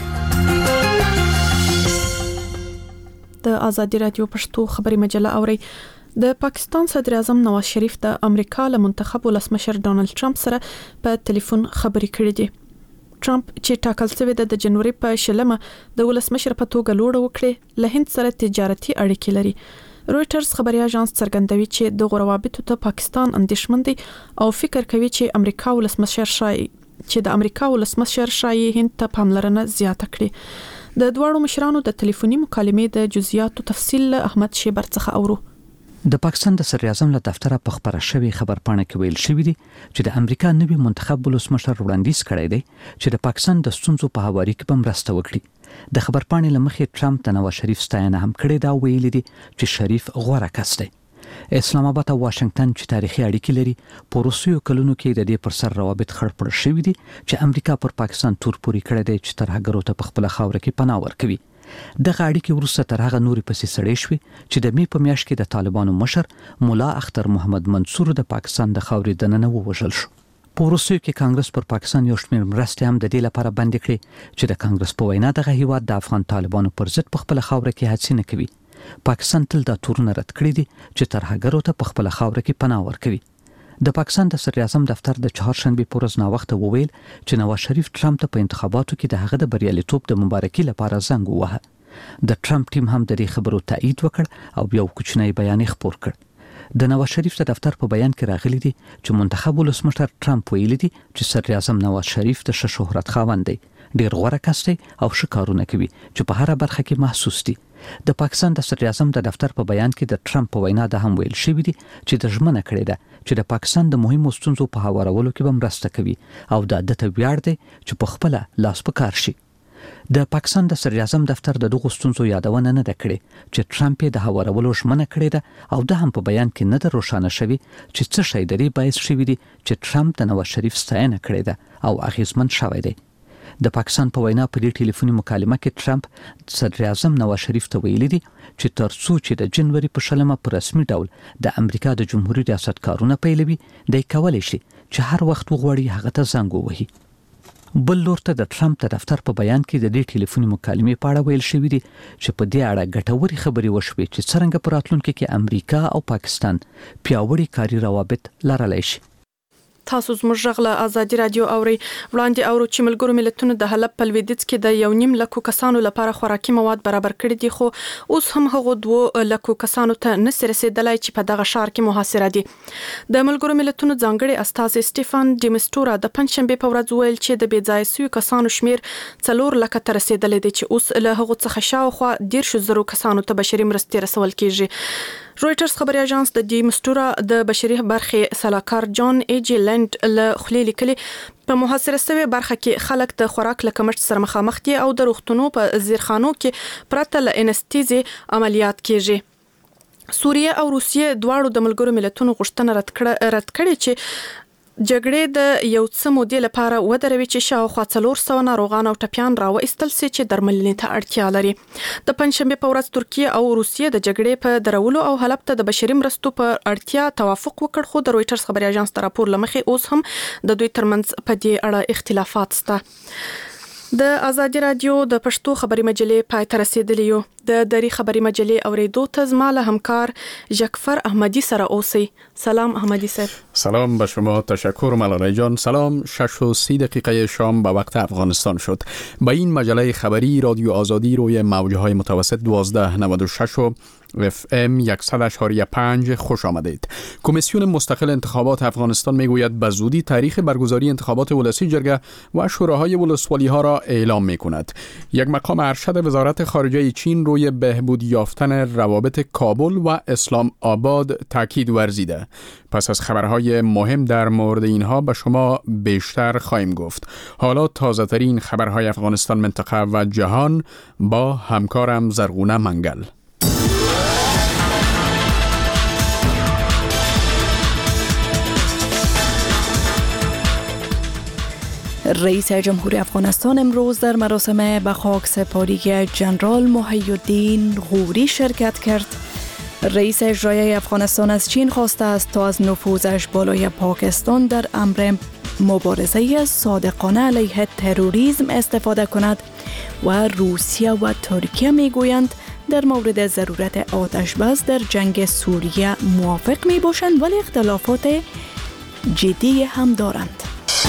د آزادي رادیو پښتو خبري مجله اوري. د پاکستان صدر اعظم نواز شریف د امریکا له منتخب ولسمشر ډونالد ټرمپ سره په ټلیفون خبرې کړې دي. ټرمپ چې ټاکل شوی د جنوري په شلمه د ولسمشر په توګه لوړ وکړي له هند سره تجارتي اړیکې لري. رويټرز خبري اژانس څرګندوي چې د غوروابطو ته پاکستان اندېښمن دي او فکر کوي چې امریکا ولسمشر شای چې د امریکا ولسمشر شای هند ته پاملرنه زیاته کړي. د دوړو مشرانو د ټلیفوني مکالمې د جزئیاتو تفصیل احمد شیبر څخه اورو. د پاکستان د صدر اعظم له دفتره په خبره شوی خبرپاڼه کې ویل شوی دی چې د امریکا نوی منتخب ولسمشر وړاندیز کړی دی چې د پاکستان د ستونزو په هواري کې به مرسته وکړي. د خبرپاڼې لمخې ټرمپ د نواز شریف ستاینه هم کړې دا ویلي دي چې شریف غوره کس دی. اسلام آباد او واشنگټن چې تاریخي اړیکې لري په روسیو کلونو کې د دې پر سر روابط خړپړ شوي دي چې امریکا پر پاکستان تور پوري کړی دی چې ترهګرو ته په خپل خاور کې پناه ورکوي. دغه اړیکې وروسته تر هغه نوري پسې سړې شوې چې د می په میاشت کې د طالبانو مشر مولا اختر محمد منصور د پاکستان د خاورې دننه ووژل شو. په روسیو کې کانګرس پر پاکستان یو شمېر مرستې هم د دې لپاره بندي کړې چې د کانګرس په وینا دغه هیواد د افغان طالبانو پر ضد په خپل خاور کې هڅې نه کوي. پاکستان تل دا تورونه رد کړی دي چې ترهګرو ته په خپل خاور کې پناه ورکوي. د پاکستان د صدر اعظم دفتر د چهارشنبه په ورځ ناوخته وویل چې نواز شریف ټرمپ ته په انتخاباتو کې د هغه د بریالیتوب د مبارکي لپاره زنګ ووهه. د ټرمپ ټیم هم د دې خبرو تایید وکړ او یو کوچنی بیان خپور کړ. د نواز شریف د دفتر په بیان کې راغلي دي چې منتخب ولسمشر ټرمپ ویلي دي چې صدر اعظم نواز شریف د ښه شهرت خاوند دی، ډیر غوره کس دی او ښه کارونه کوي چې په هر برخه کې محسوس دي. د پاکستان د صدر اعظم د دفتر په بیان کې د ټرمپ په وینا د هم ویل شوی دي چې د ژمنه کړې ده چې د پاکستان د مهمو ستونزو په هوارولو کې به مرسته کوي او دا د ته ویاړ دی چې په خپل لاس په کار شي. د پاکستان د صدر اعظم دفتر د دغو ستونزو یادونه نه ده کړې چې ټرمپ یې د هوارولو ژمنه کړې ده او د هم په بیان کې نه ده روښانه شوي چې څه شی د دې باعث شوي دي چې ټرمپ د نواز شریف ستاینه کړې ده او اغیزمن شوی دی. د پاکستان په وینا په دې ټلیفوني مکالمه کې ټرمپ صدر اعظم نواز شریف ته ویلي دي چې تر څو چې د جنوري په شلمه په رسمي ډول د امریکا د جمهوریت ریاست کارونه پیلوي دی کولی شي چې هر وخت وغواړي هغه ته زنګ ووهي. بل لور ته د ټرمپ د دفتر په بیان کې د دې ټلیفوني مکالمې په اړه ویل شوی دی چې په دې اړه ګټورې خبرې وشوې چې څرنګه په راتلونکي کې امریکا او پاکستان پیاوړي کاري روابط لرلی شي. تاسو زموږ غږ له ازادي رادیو اوري. وړاندې اورو چې ملګرو ملتونو د حلب په لویدیځ کې د یو نیم لکو کسانو لپاره خوراکي مواد برابر کړي دي، خو اوس هم هغه دوه لکو کسانو ته نسي رسیدلای چې په دغه ښار کې محاصره دي. د ملګرو ملتونو ځانګړي استازي سټيفان ډیمستورا د پنځشنبه په ورځ ویل چې د بېځای سوي کسانو شمیر څلور لکه ته رسیدلې دي چې اوس له هغه څخه شاوخوا ډیر شو زرو کسانو ته بشري مرستې رسول کیږي. رويټرز خبري اژانس د دې مستوره د بشري برخې سلاکار جان ای جی لند له خلی لیکلي په محاصره شوی برخه کې خلک د خوراک لکمشت سره مخامخ دي او د روغتونو په زیرخانو کې پرته له انستیزي عملیات کیږي. سوریه او روسیه دواړو د ملګرو ملتونو غوښتنه رد کړه رد کړې چې جګړې د یو څه مودې لپاره ودروي چې شاوخوا څلور سوه ناروغان او ټپیان راوایستل سي چې درملنې ته اړتیا لري. د پنځشنبه په ورځ ترکیه او روسیه د جګړې په درولو او حلب ته د بشري مرستو په اړتیا توافق وکړ، خو د رويټرز خبري اژانس د راپور لمخې اوس هم د دوی ترمنځ په دې اړه اختلافات شته. د آزادي رادیو د پښتو خبري مجلې پای ته رسیدلی یو. د دری خبري مجلې اوریدو ته زما له همکار جعفر احمدی سره اوسئ. سلام احمدی صاحب. سلام به شما، تشکر ملالای جان. سلام. شش و سی دقیقه شام به وقت افغانستان شد. با این مجله خبری رادیو آزادی روی موجهای متوسط دوازده نود و شش و اف ام صد و شش و پنج خوش آمدید. کمیسیون مستقل انتخابات افغانستان میگوید به زودی تاریخ برگزاری انتخابات ولسی جرگه و شوراهای ولسوالی ها را اعلام میکند. یک مقام ارشد وزارت خارجه چین روی بهبود یافتن روابط کابل و اسلام آباد تاکید ورزیده. پس از خبرهای مهم در مورد اینها به شما بیشتر خواهیم گفت. حالا تازه ترین خبرهای افغانستان، منطقه و جهان با همکارم زرغونه منگل. رئیس جمهور افغانستان امروز در مراسم به خاک سپاری جنرال محی الدین غوری شرکت کرد. رئیس اجرایی افغانستان از چین خواسته است تا از نفوذش بالای پاکستان در امر مبارزه صادقانه علیه تروریسم استفاده کند و روسیه و ترکیه میگویند در مورد ضرورت آتش بس در جنگ سوریه موافق می باشند ولی اختلافات جدی هم دارند.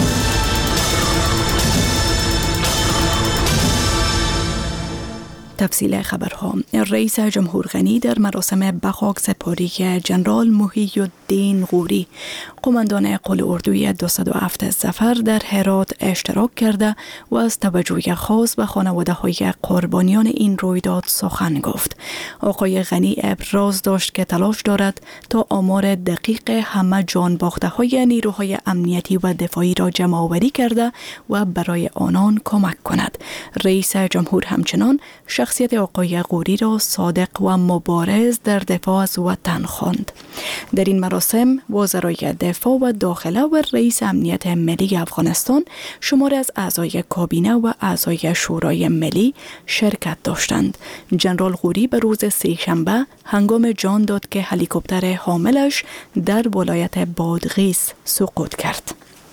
تفصیل خبرها. رئیس جمهور غنی در مراسم به خاک سپاری جنرال محی الدین غوری قماندان قل اردوی دویست و هفت ظفر در هرات اشتراک کرده و از توجه خاص به خانواده های قربانیان این رویداد سخن گفت. آقای غنی ابراز داشت که تلاش دارد تا آمار دقیق همه جان باخته های نیروهای امنیتی و دفاعی را جمع آوری کرده و برای آنان کمک کند. رئیس جمهور همچنان شخصیت آقای غوری را صادق و مبارز در دفاع از وطن خواند. در این مراسم وزرای دفاع و داخله و رئیس امنیت ملی افغانستان، شماری از اعضای کابینه و اعضای شورای ملی شرکت داشتند. جنرال غوری به روز سه‌شنبه هنگام جان داد که هلیکوپتر حاملش در ولایت بادغیس سقوط کرد.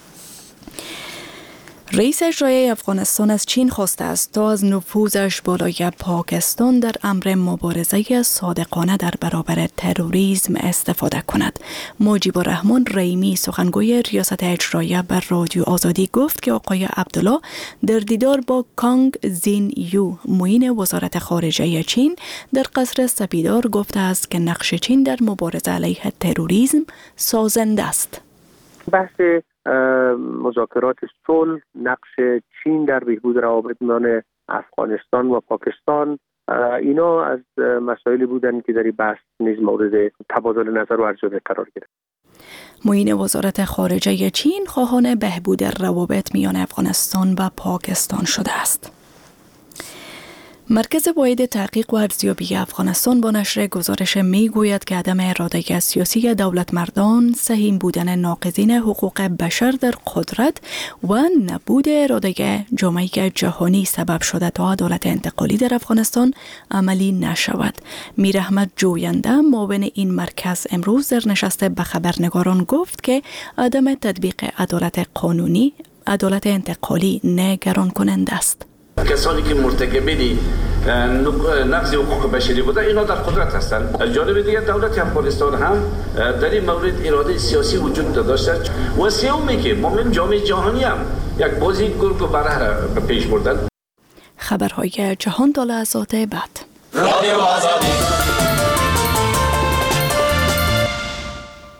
رئیس اجرایی افغانستان از چین خواسته است تا از نفوذش بالای پاکستان در امر مبارزه صادقانه در برابر تروریسم استفاده کند. مجیب الرحمن رحیمی سخنگوی ریاست اجرایی بر رادیو آزادی گفت که آقای عبدالله در دیدار با کانگ زین یو معین وزارت خارجه چین در قصر سپیدار گفته است که نقش چین در مبارزه علیه تروریسم سازنده است. بحث مذاکرات صلح، نقش چین در بهبود روابط میان افغانستان و پاکستان، اینا از مسائلی بودند که در این بحث نیز مورد تبادل نظر و ارزیابی قرار گرفت. معین وزارت خارجه چین خواهان بهبود روابط میان افغانستان و پاکستان شده است. مرکز واحد تحقیق و ارزیابی افغانستان با نشر گزارش می گوید که عدم اراده سیاسی دولت مردان، سهیم بودن ناقضین حقوق بشر در قدرت و نبود اراده جامعه جهانی سبب شده تا عدالت انتقالی در افغانستان عملی نشود. میر احمد جوینده معاون این مرکز امروز در نشست به خبرنگاران گفت که عدم تطبیق عدالت قانونی، عدالت انتقالی نگران کننده است. کسانی که مرتکبین نقض حقوق بشری بوده اینا در قدرت هستند. از جانب دیگر دولت افغانستان هم در این مورد اراده سیاسی وجود داشته و سومی که مؤمن جامعه جهانی هم یک بازی گرگ و بره را پیش بردند. خبرهای جهان تا لحظات بعد.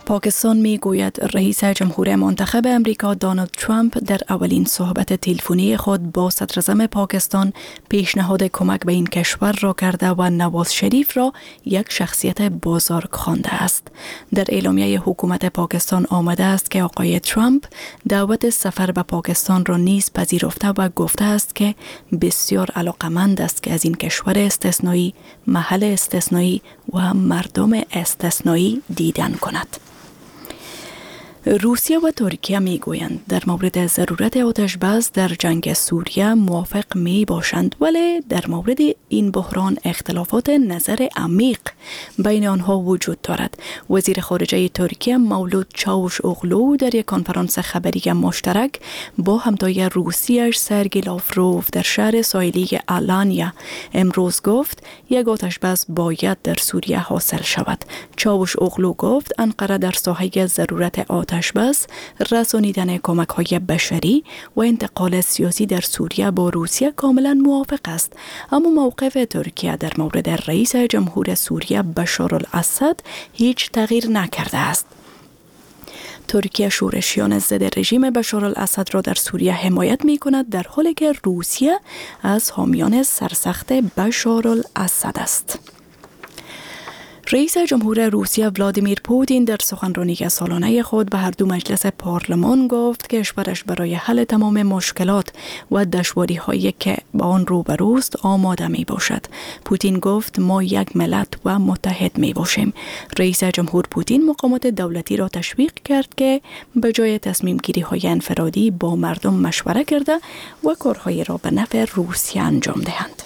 پاکستان می گوید رئیس جمهور منتخب امریکا دونالد ترامپ در اولین صحبت تلفنی خود با صدراعظم پاکستان پیشنهاد کمک به این کشور را کرده و نواز شریف را یک شخصیت بزرگ خوانده است. در اعلامیه حکومت پاکستان آمده است که آقای ترامپ دعوت سفر به پاکستان را نیز پذیرفته و گفته است که بسیار علاقمند است که از این کشور استثنایی، محل استثنایی و مردم استثنایی دیدن کند. روسیه و ترکیه می گویند در مورد ضرورت آتش بس در جنگ سوریه موافق می باشند، ولی در مورد این بحران اختلافات نظر عمیق بین آنها وجود دارد. وزیر خارجه ترکیه مولود چاوش اوغلو در یک کنفرانس خبری مشترک با همتای روسیش سرگی لاوروف در شهر ساحلی آلانیا امروز گفت یک آتش بس باید در سوریه حاصل شود. چاوش اوغلو گفت انقره در ساحه ضرورت آتش بس، رسانیدن کمک‌های بشری و انتقال سیاسی در سوریه با روسیه کاملا موافق است، اما موقف ترکیه در مورد رئیس جمهور سوریه بشار الاسد هیچ تغییر نکرده است. ترکیه شورشیان ضد رژیم بشار الاسد را در سوریه حمایت می کند، در حالی که روسیه از حامیان سرسخت بشار الاسد است. رئیس جمهور روسیه ولادیمیر پوتین در سخنرانی سالانه خود به هر دو مجلس پارلمان گفت که کشورش برای حل تمام مشکلات و دشواری هایی که با آن روبروست آماده می باشد. پوتین گفت ما یک ملت و متحد می باشیم. رئیس جمهور پوتین مقامات دولتی را تشویق کرد که به جای تصمیم گیری های انفرادی با مردم مشوره کرده و کارهای را به نفع روسیه انجام دهند.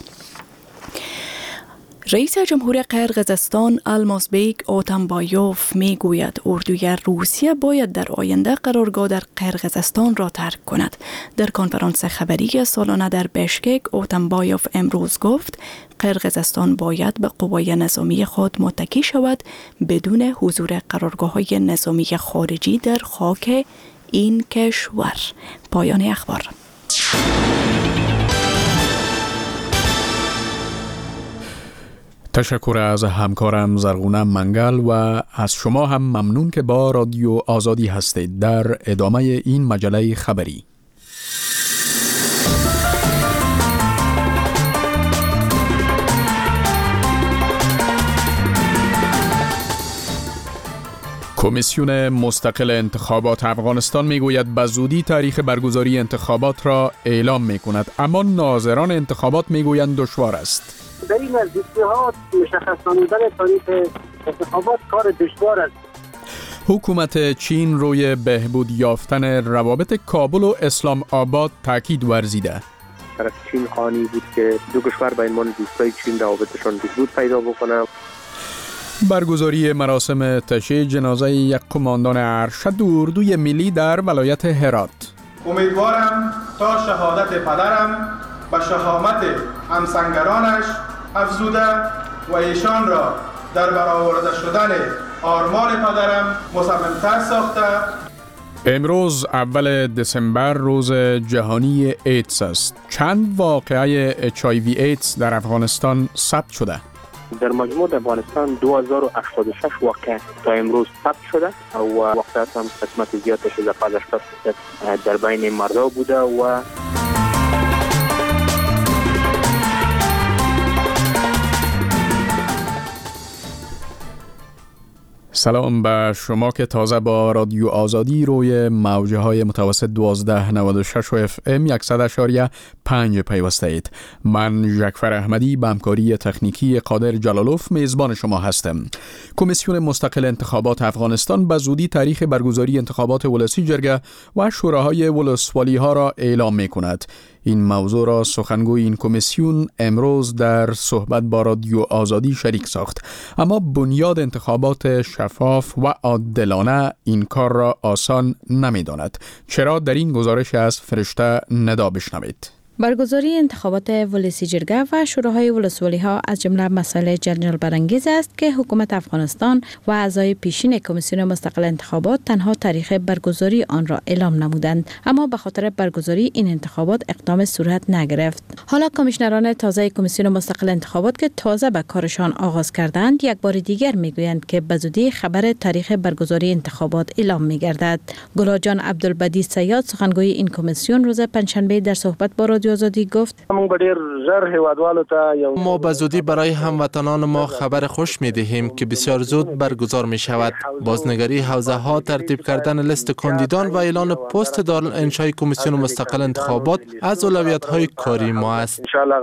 رئیس جمهور قرقیزستان المازبیک آتمبایوف می گوید اردوی روسیه باید در آینده قرارگاه در قرقیزستان را ترک کند. در کنفرانس خبری سالانه در بشکک آتمبایوف امروز گفت قرقیزستان باید به قوای نظامی خود متکی شود بدون حضور قرارگاه‌های نظامی خارجی در خاک این کشور. پایان اخبار. تشکر از همکارم زرغونه منگل و از شما هم ممنون که با رادیو آزادی هستید. در ادامه این مجله خبری کمیسیون مستقل انتخابات افغانستان میگوید به زودی تاریخ برگزاری انتخابات را اعلام میکند، اما ناظران انتخابات میگویند دشوار است. در این ارزش‌ها مشخص نمودن تاریخ انتخابات کار دشوار است. حکومت چین روی بهبود یافتن روابط کابل و اسلام آباد تاکید ورزیده. طرف چین خواهی بود که دو کشور با عنوان دوستای چین روابطشان بهبود پیدا بکنه. برگزاری مراسم تشییع جنازه یک قماندان ارشد اردوی ملی در ولایت هرات. امیدوارم تا شهادت پدرم و شهامت همسنگرانش افزوده و ایشان را در برآورده شدن آرمان پدرم مصمم‌تر ساخته. امروز اول دسامبر روز جهانی ایدز است. چند واقعه اچ آی وی ایدز در افغانستان ثبت شده؟ در مجموع افغانستان دو هزار و هفتاد و شش واقعه تا امروز ثبت شده و واقعات هم قسمت زیادش از هفتاد درصد در بین مردا بوده و سلام به شما که تازه با رادیو آزادی روی موجه های متوسط دوازده نود و شش و اف ام صد و شش و پنج پیوسته اید. من جعفر احمدی به همکاری تکنیکی قادر جلالوف میزبان شما هستم. کمیسیون مستقل انتخابات افغانستان به زودی تاریخ برگزاری انتخابات ولسی جرگه و شوراهای ولسوالی ها را اعلام می کند. این موضوع را سخنگوی این کمیسیون امروز در صحبت با رادیو آزادی شریک ساخت، اما بنیاد انتخابات شفاف و عادلانه این کار را آسان نمی داند. چرا؟ در این گزارش از فرشته ندا بشنوید. برگزاری انتخابات ولسی جرگه و شوراهای ولسوالی ها از جمله مسائل جنجال برانگیز است که حکومت افغانستان و اعضای پیشین کمیسیون مستقل انتخابات تنها تاریخ برگزاری آن را اعلام نمودند، اما به خاطر برگزاری این انتخابات اقدام صورت نگرفت. حالا کمیشنران تازه کمیسیون مستقل انتخابات که تازه به کارشان آغاز کردند یک بار دیگر میگویند که به زودی خبر تاریخ برگزاری انتخابات اعلام میگردد. گلا جان عبدالبدی سیاد سخنگوی این کمیسیون روز پنجشنبه در صحبت با رادیو آزادی گفت ما به زودی برای هموطنان ما خبر خوش می دهیم که بسیار زود برگزار می شود. بازنگری حوزه ها، ترتیب کردن لیست کاندیدان و اعلان پست دارالانشای کمیسیون مستقل انتخابات از اولویت های کاری ما است.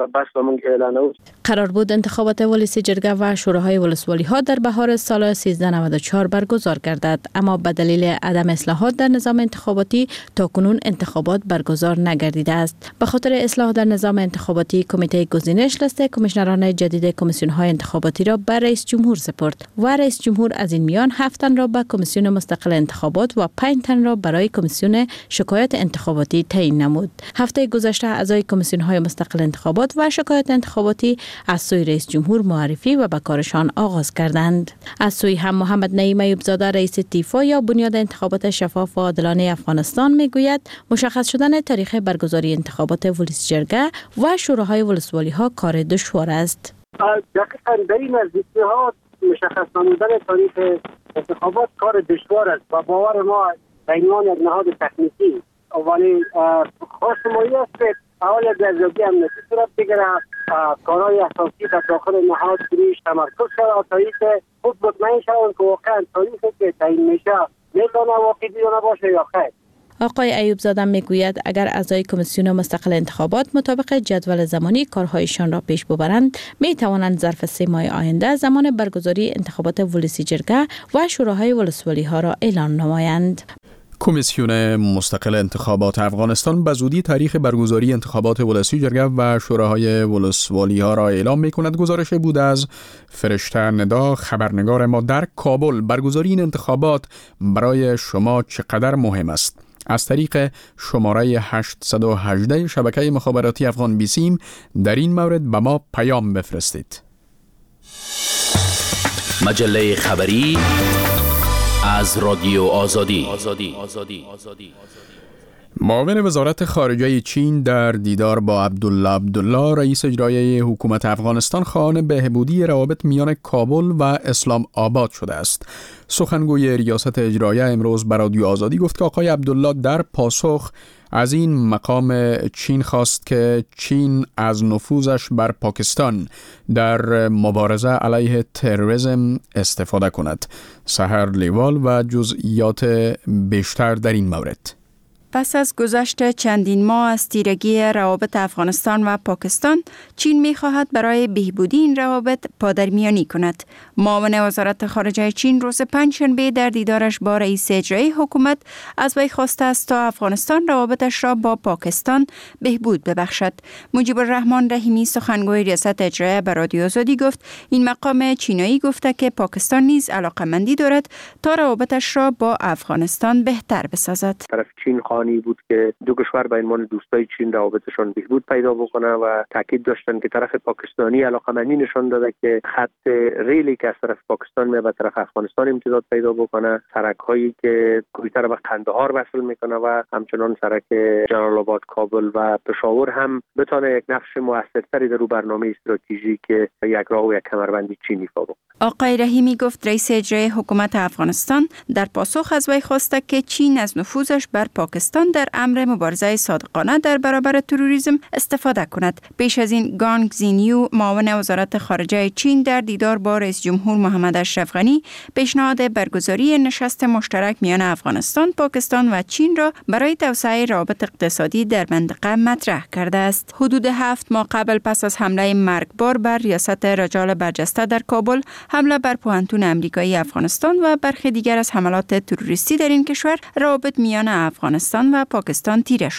قرار بود انتخابات ولسی جرگه و شوراهای ولسوالی ها در بهار سال سیزده نود و چهار برگزار گردد، اما به دلیل عدم اصلاحات در نظام انتخاباتی تاکنون انتخابات برگزار نگردیده است. به خاطر اصلاح در نظام انتخاباتی کمیته گزینش لیست کمیشنران جدید کمیسیون های انتخاباتی را به رئیس جمهور سپرد و رئیس جمهور از این میان هفت تن را به کمیسیون مستقل انتخابات و پنج تن را برای کمیسیون شکایات انتخاباتی تعیین نمود. هفته گذشته اعضای کمیسیون های مستقل انتخابات و شکایات انتخاباتی از سوی رئیس جمهور معرفی و به کارشان آغاز کردند. از سوی هم محمد نعیم ایوب زاده رئیس تیفا یا بنیاد انتخابات شفاف و عادلانه افغانستان میگوید مشخص شدن تاریخ برگزاری انتخابات ولسی جرگه و شوراهای ولسوالی ها کار دشوار است. دقیقاً در این نزدیکی‌ها مشخص نمودن تاریخ انتخابات کار دشوار است و باور ما به عنوان یک نهاد تکنیکی ولی خاص مایه است که اول یک ارزیابی امنیتی صورت بگیره، کارهای اساسی در داخل نهاد بریش تمرکز شود تا اینکه خود مطمئن شوند که واقعا تاریخی که تعیین میشه میتونه واقعی یا نباشه یا خیر. آقای ایوب زاده میگوید اگر اعضای کمیسیون مستقل انتخابات مطابق جدول زمانی کارهایشان را پیش ببرند می توانند ظرف سه ماه آینده زمان برگزاری انتخابات ولسی جرگه و شوراهای ولسوالی ها را اعلان نمایند. کمیسیون مستقل انتخابات افغانستان به زودی تاریخ برگزاری انتخابات ولسی جرگه و شوراهای ولسوالی ها را اعلام می کند. گزارش بود از فرشته ندا خبرنگار ما در کابل. برگزاری این انتخابات برای شما چقدر مهم است؟ از طریق شماره هشت یک هشت شبکه مخابراتی افغان بیسیم در این مورد به ما پیام بفرستید. مجله خبری از رادیو آزادی. معاون وزارت خارجه چین در دیدار با عبدالله عبدالله رئیس اجرایی حکومت افغانستان خواهان بهبودی روابط میان کابل و اسلام آباد شده است. سخنگوی ریاست اجرایی امروز به رادیو آزادی گفت که آقای عبدالله در پاسخ از این مقام چین خواست که چین از نفوذش بر پاکستان در مبارزه علیه تروریسم استفاده کند. سحر لیوال و جزئیات بیشتر در این مورد. پس از گذشت چندین ماه از تیرگی روابط افغانستان و پاکستان، چین می‌خواهد برای بهبودی این روابط پادرمیانی کند. معاون وزارت خارجه چین روز پنجشنبه در دیدارش با رئیس اجرایی حکومت از وی خواسته است تا افغانستان روابطش را با پاکستان بهبود ببخشد. مجیب الرحمن رحیمی سخنگوی ریاست اجرایی به رادیو آزادی گفت این مقام چینایی گفته که پاکستان نیز علاقه‌مندی دارد تا روابطش را با افغانستان بهتر بسازد. طرف چین خانی بود که دو کشور به عنوان دوستای چین روابطشان بهبود پیدا بکنه و تاکید داشتن که طرف پاکستانی علاقه‌مندی نشان داده که خط ریلی که از طرف پاکستان میاد به طرف افغانستان امتداد پیدا بکنه، سرک‌هایی که کویته به قندهار وصل میکنه و همچنان سرک جلال آباد کابل و پشاور هم بتونه یک نقش موثرتری در برنامه استراتژیک یک راه و یک کمربند چین ایفا بکنه. آقای رحیمی گفت رئیس اجرایی حکومت افغانستان در پاسخ از وی خواسته که چین از نفوذش بر پاکستان در امر مبارزه صادقانه در برابر تروریسم استفاده کند. پیش از این گانگ زینیو معاون وزارت خارجه چین در دیدار با رئیس جمهور محمد اشرف غنی پیشنهاد برگزاری نشست مشترک میان افغانستان، پاکستان و چین را برای توسعه روابط اقتصادی در منطقه مطرح کرده است. حدود هفت ماه قبل پس از حمله مرگبار بر ریاست رجال برجسته در کابل، حمله بر پوهنتون امریکایی افغانستان و برخی دیگر از حملات تروریستی در این کشور، روابط میان افغانستان و پاکستان تیره شد.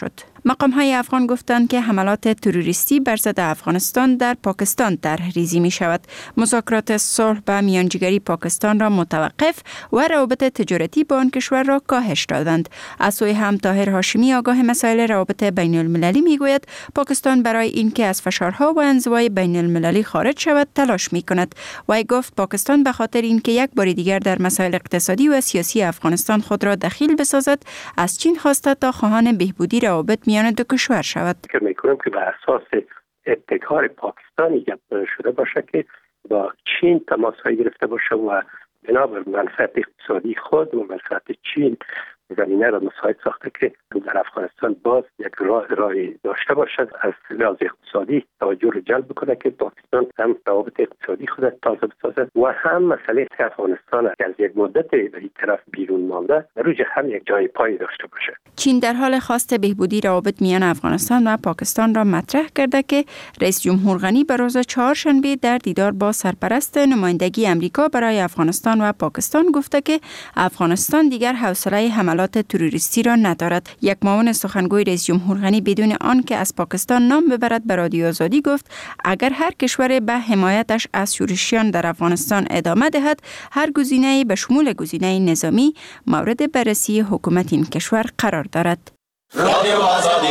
مقام‌های افغان گفتند که حملات تروریستی بر ضد افغانستان در پاکستان طرح‌ریزی می‌شود. مذاکرات صلح به میانجیگری پاکستان را متوقف و روابط تجارتی با آن کشور را کاهش دادند. از سوی هم طاهر هاشمی آگاه مسائل روابط بین المللی میگوید پاکستان برای اینکه از فشارها و انزوای بین المللی خارج شود تلاش می‌کند. وی گفت پاکستان به خاطر اینکه یک بار دیگر در مسائل اقتصادی و سیاسی افغانستان خود را دخیل بسازد از چین خواسته تا خواهان بهبودی روابط میان دو کشور شود. فکر می‌کنم که بر اساس ابتکار پاکستانی گپ شده باشه که با چین تماس‌های گرفته باشه و بنابر منفعت اقتصادی خود و منفعت چین زمینه را مساعد ساخته که در افغانستان باز یک راه راهی داشته باشد، از لحاظ اقتصادی توجه را جلب کنه که پاکستان هم روابط اقتصادی خود تازه بسازد و هم مسئله افغانستان که از یک مدت به این طرف بیرون مانده در روی هم یک جای پای داشته باشه. چین در حال خواست بهبودی روابط میان افغانستان و پاکستان را مطرح کرده که رئیس جمهور غنی به روز چهارشنبه در دیدار با سرپرست نمایندگی امریکا برای افغانستان و پاکستان گفته که افغانستان دیگر حوصله حملات تروریستی را ندارد. یک معاون سخنگوی رئیس جمهور غنی بدون آن که از پاکستان نام ببرد به رادیو آزادی گفت اگر هر کشور به حمایتش از شورشیان در افغانستان ادامه دهد هر گزینه‌ای به شمول گزینه نظامی مورد بررسی حکومت این کشور قرار دارد. رادیو آزادی.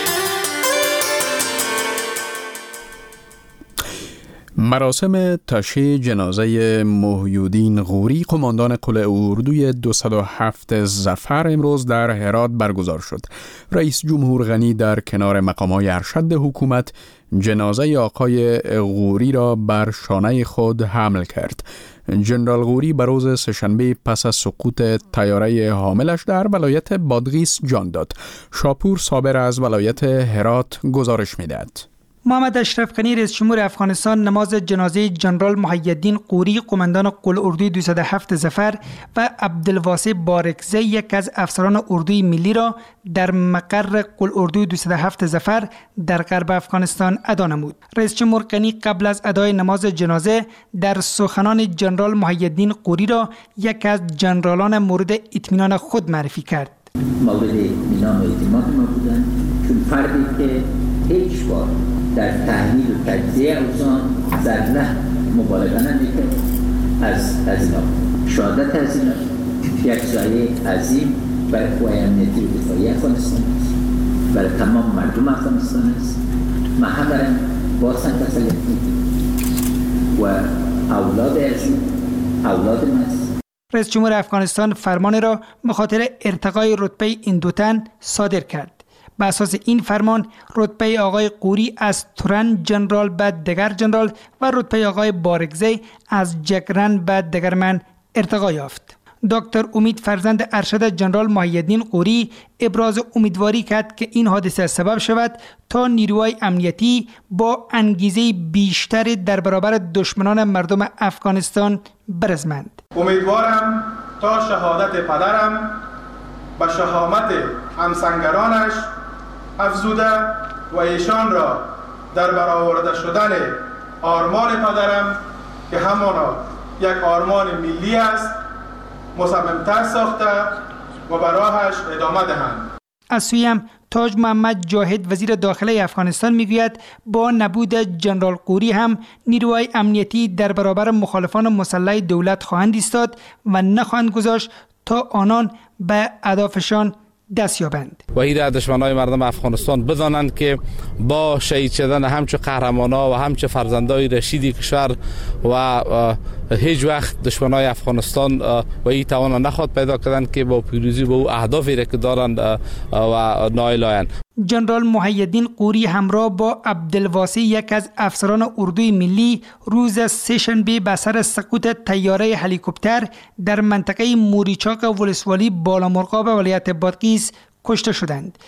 مراسم تشییع جنازه محی‌الدین غوری قماندان قل اردوی دویست و هفت ظفر امروز در هرات برگزار شد. رئیس جمهور غنی در کنار مقام‌های ارشد حکومت جنازه آقای غوری را بر شانه خود حمل کرد. جنرال غوری به روز سه‌شنبه پس از سقوط طیاره حاملش در ولایت بادغیس جان داد. شاپور صابر از ولایت هرات گزارش می‌دهد. محمد اشرف غنی رئیس جمهور افغانستان نماز جنازه جنرال محی‌الدین غوری قماندان قل اردوی دویست و هفت ظفر و عبدالواسع بارکزی یک از افسران اردوی ملی را در مقر قل اردوی دویست و هفت ظفر در غرب افغانستان ادا نمود. رئیس جمهور غنی قبل از ادای نماز جنازه در سخنان جنرال محی‌الدین غوری را یک از جنرالان مورد اطمینان خود معرفی کرد. مورد اطمینان و اعتماد ما بودند چون فردی که هیچ بار در تحلیل و تجزیه اوزان ذره مبالغه نمی‌کرد. از از اینا شهادت از اینا یک سایه عظیم برای قوای امنیتی و دفاعی افغانستان است، برای تمام مردم افغانستان است. من همه باز هم تسلیت می‌دم و اولاد عزیز اولاد من است. رئیس جمهور افغانستان فرمان را به خاطر ارتقای رتبه این دو تن صادر کرد. به اساس این فرمان رتبه آقای غوری از تورن جنرال به دگر جنرال و رتبه آقای بارکزی از جگرن به دگرمن ارتقا یافت. دکتر امید فرزند ارشد جنرال محی‌الدین غوری ابراز امیدواری کرد که این حادثه سبب شود تا نیروهای امنیتی با انگیزه بیشتر در برابر دشمنان مردم افغانستان برزمند. امیدوارم تا شهادت پدرم و شهامت همسنگرانش افزوده و ایشان را در برآورده شدن آرمان پدرم که همانا یک آرمان ملی است مصمم‌تر ساخته و به راهش ادامه دهند. از سویم تاج محمد جاهد وزیر داخله افغانستان میگوید با نبود جنرال غوری هم نیروهای امنیتی در برابر مخالفان مسلح دولت خواهند ایستاد و نخواهند گذاشت تا آنان به اهدافشان دست یابند. و این دشمنای مردم افغانستان بدانند که با شهید شدن همچو قهرمانا و همچو فرزندای رشیدی کشور و هیچ وقت دشمنای افغانستان و این توان نخواد پیدا کردند که با پیروزی به او اهدافی را که دارند و نائل آیند. جنرال محی‌الدین غوری همراه با عبدالواسع یک از افسران اردوی ملی روز سه‌شنبه به اثر سقوط طیاره هلیکوپتر در منطقه موریچاق ولسوالی بالامرغاب ولایت بادغیس کشته شدند.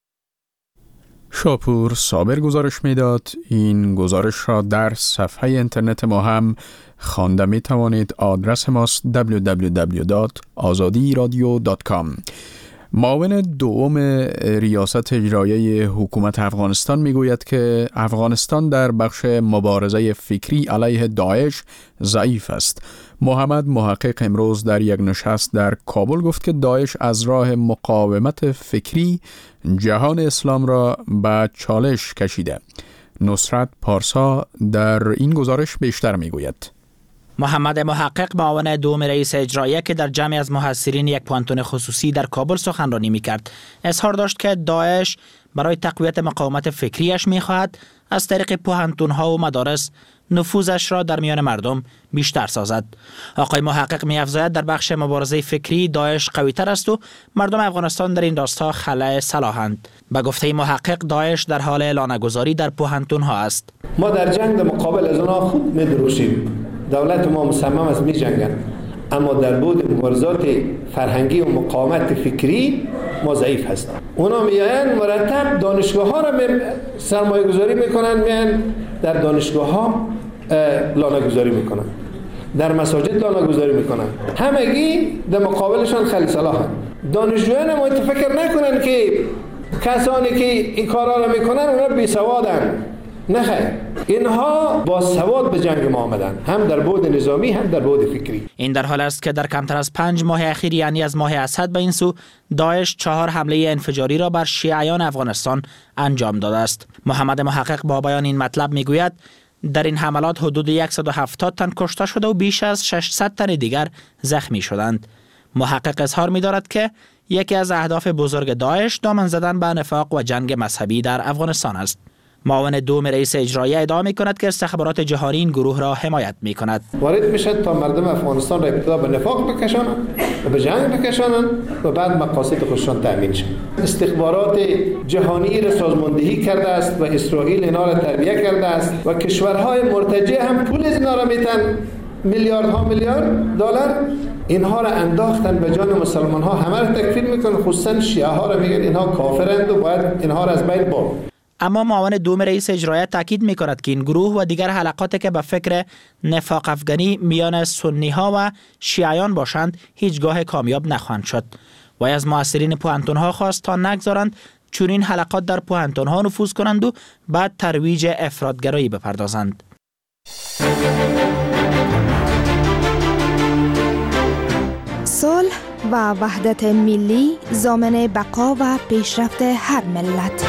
شاپور صابر گزارش میداد. این گزارش را در صفحه اینترنت ما هم خوانده می توانید. آدرس ماست دبلیو دبلیو دبلیو دات آزادی رادیو دات کام. معاون دوم ریاست اجرایی حکومت افغانستان میگوید که افغانستان در بخش مبارزه فکری علیه داعش ضعیف است. محمد محقق امروز در یک نشست در کابل گفت که داعش از راه مقاومت فکری جهان اسلام را به چالش کشیده. نصرت پارسا در این گزارش بیشتر میگوید. محمد محقق معاون دوم رئیس اجرایی که در جمعی از محصلین یک پانتون خصوصی در کابل سخنرانی می‌کرد، اظهار داشت که داعش برای تقویت مقاومت فکریش می‌خواهد از طریق پوهنتون‌ها و مدارس نفوذش را در میان مردم بیشتر سازد. آقای محقق می‌افزاید در بخش مبارزه فکری داعش قوی‌تر است و مردم افغانستان در این راستا خلأ سلاحند. به گفته محقق داعش در حال اعلانگذاری در پوهنتون‌ها است. ما در جنگ مقابل از آنها خود می‌دروشیم. دولت ما مصمم است می جنگن، اما در بود مبارزات فرهنگی و مقاومت فکری ما ضعیف هستیم. اونا میایند مرتب دانشگاه ها را سرمایه گذاری میکنن، میان در دانشگاه ها لانه گذاری میکنن، در مساجد لانه گذاری میکنن، همگی در مقابلشان خیلی صلاحن. دانشجویان ما فکر نکنن که کسانی که این کارا را میکنن اونا بی سوادن. نه خیر، اینها با سواد به جنگ ما آمدن، هم در بعد نظامی هم در بعد فکری. این در حال است که در کمتر از پنج ماه اخیر، یعنی از ماه اسد به این سو، داعش چهار حمله انفجاری را بر شیعیان افغانستان انجام داده است. محمد محقق با بیان این مطلب میگوید در این حملات حدود صد و هفتاد تن کشته شده و بیش از ششصد تن دیگر زخمی شدند. محقق اظهار می‌دارد که یکی از اهداف بزرگ داعش دامن زدن به نفاق و جنگ مذهبی در افغانستان است. معاون دوم رئیس اجرایی ادعا می کند که استخبارات جهانی این گروه را حمایت می کند. وارد میشد تا مردم افغانستان را ابتدا به نفاق بکشانند و به جنگ بکشانند و بعد مقاصد خودشان تأمین شد. استخبارات جهانی را سازماندهی کرده است و اسرائیل اینا را تربیه کرده است و کشورهای مرتجع هم پول از اینا را میتن، میلیاردها میلیارد دلار اینها را انداختن به جان مسلمان ها، همه را تکفیر میکنن، خصوصا شیعه ها را میگن اینها کافرند و باید اینها را از بین برد. اما معاون دوم رئیس اجرایی تاکید می‌کند که این گروه و دیگر حلقاتی که به فکر نفاق افغانی میان سنی ها و شیعیان باشند هیچگاه کامیاب نخواهند شد. و از مؤثرین پوهنتون‌ها خواست تا نگذارند چون این حلقات در پوهنتون‌ها نفوذ کنند و بعد ترویج افراطگرایی بپردازند. صلح و وحدت ملی ضامن بقا و پیشرفت هر ملت.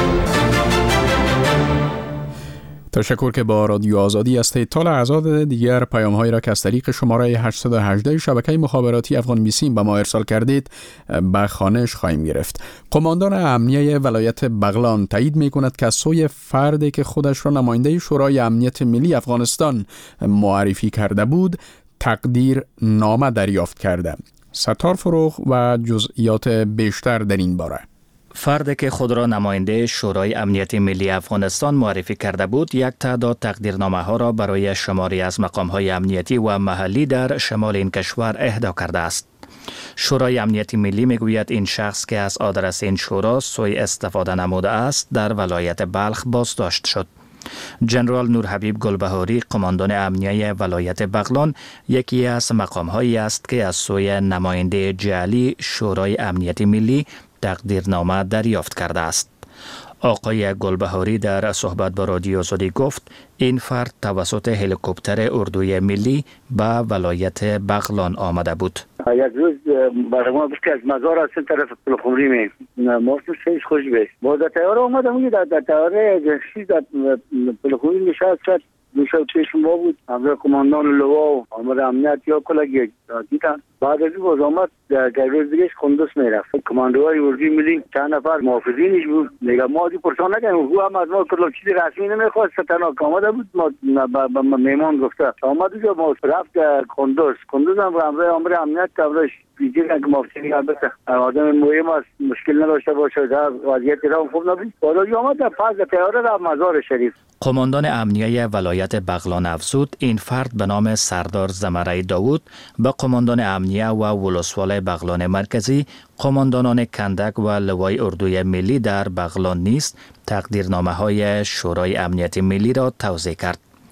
تشکر که با رادیو آزادی هستید. تا لحظات دیگر پیام هایی را که از طریق شماره هشتصد و هجده شبکه مخابراتی افغان بیسیم به ما ارسال کردید به خوانش خواهیم گرفت. قماندان امنیه ولایت بغلان تایید می کند که از سوی فردی که خودش را نماینده شورای امنیت ملی افغانستان معرفی کرده بود تقدیر نامه دریافت کرده. ستار فروغ و جزئیات بیشتر در این باره. فردی که خود را نماینده شورای امنیت ملی افغانستان معرفی کرده بود یک تعداد تقدیرنامه ها را برای شماری از مقام های امنیتی و محلی در شمال این کشور اهدا کرده است. شورای امنیت ملی میگوید این شخص که از آدرس این شورا سوء استفاده نموده است در ولایت بلخ بازداشت شد. جنرال نورحبیب گلبهاری قماندان امنیه ولایت بغلان یکی از مقام هایی است که از سوی نماینده جعلی شورای امنیت ملی تقدیرنامه دریافت کرده است. آقای گلبهاری در صحبت با رادیو آزادی گفت این فرد توسط هلیکوپتر اردوی ملی به ولایت بغلان آمده بود. یک روز برای ما بسید که از مزار از طرف پلخمری می موسم خیلی خوش به با در تیاره آمدم در در تیاره جنشی در پلخمری نشست شد دوشو چشم ما بود همراه کماندان لوا و آمد امنیت یا کلگی دیدن. بعد از باز آمد در روز دیگه کندوز میرفت. کماندوهای اردوی ملی چند نفر محافظینش بود. میگه ما دی پرسان نکنیم او هم از ما کلاب چیزی رسمی نمیخواست تنها آمده بود. ما میمان گفته آمد جو ما رفت کندوز کندوز هم همراه آمد امنیت قبلش بیجیر که محافظینی البته آدم مهم است مشکل نداشته باشه در وضعیت را خوب نبود. بعد آمد در پاس تیاره در مزار شریف. قماندان امنیه ولایت بغلان افزود این فرد به نام سردار زمره داوود به قماندان امنیه و ولسوالی بغلان مرکزی، قماندانان کندک و لوای اردوی ملی در بغلان نیز تقدیرنامه های شورای امنیت ملی را توزیع کرد.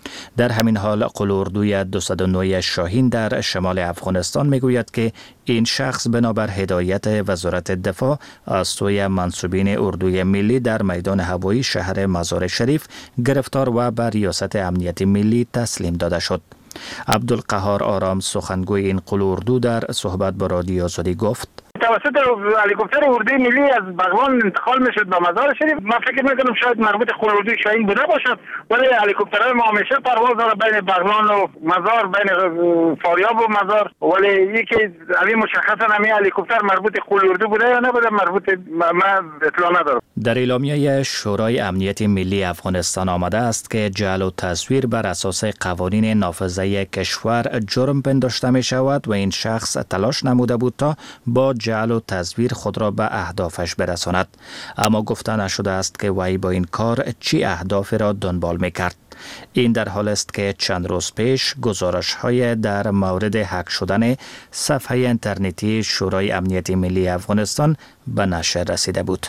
در همین حال قلاردوی دویست و نه شاهین در شمال افغانستان میگوید که این شخص بنابر هدایت وزارت دفاع از سوی منصوبین اردوی ملی در میدان هوایی شهر مزار شریف گرفتار و به ریاست امنیت ملی تسلیم داده شد. عبدالقهار آرام سخنگوی این قلاردو در صحبت با رادیو آزادی گفت: توسط هلیکوپتر اردوی ملی از بغلان انتقال میشد به مزار شریف. من فکر میکنم شاید مربوط قلاردوی شاهین بوده باشد، ولی هلیکوپترهای ما همیشه پرواز داره بین بغلان و مزار، بین فاریاب و مزار، ولی یکی همین مشخصا همین هلیکوپتر مربوط قلاردو بوده یا نبوده مربوط ما اطلاع ندارم. در اعلامیه شورای امنیت ملی افغانستان آمده است که جعل و تصویر بر اساس قوانین نافذه کشور جرم پنداشته می شود و این شخص تلاش نموده بود تا با جعل و تصویر خود را به اهدافش برساند، اما گفته نشده است که وی با این کار چی اهدافی را دنبال میکرد. این در حال است که چند روز پیش گزارش های در مورد هک شدن صفحه اینترنتی شورای امنیت ملی افغانستان به نشر رسیده بود.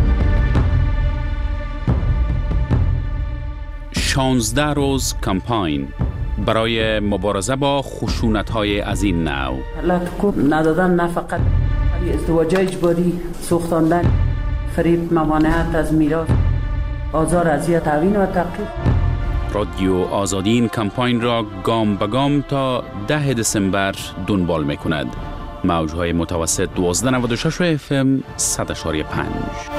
شانزده روز کمپاین برای مبارزه با خشونت‌های از این نوع. لطف ندادن نه فقط ازدواج اجباری، سوختاندن، فریب، ممانعت از میراث، آزار، اذیت، تعوین و تعقیب. رادیو آزادی این کمپاین را گام به گام تا ده دسامبر دنبال می‌کند. موج‌های متوسط دوازده نود و شش و اف ام صد و شش و پنج.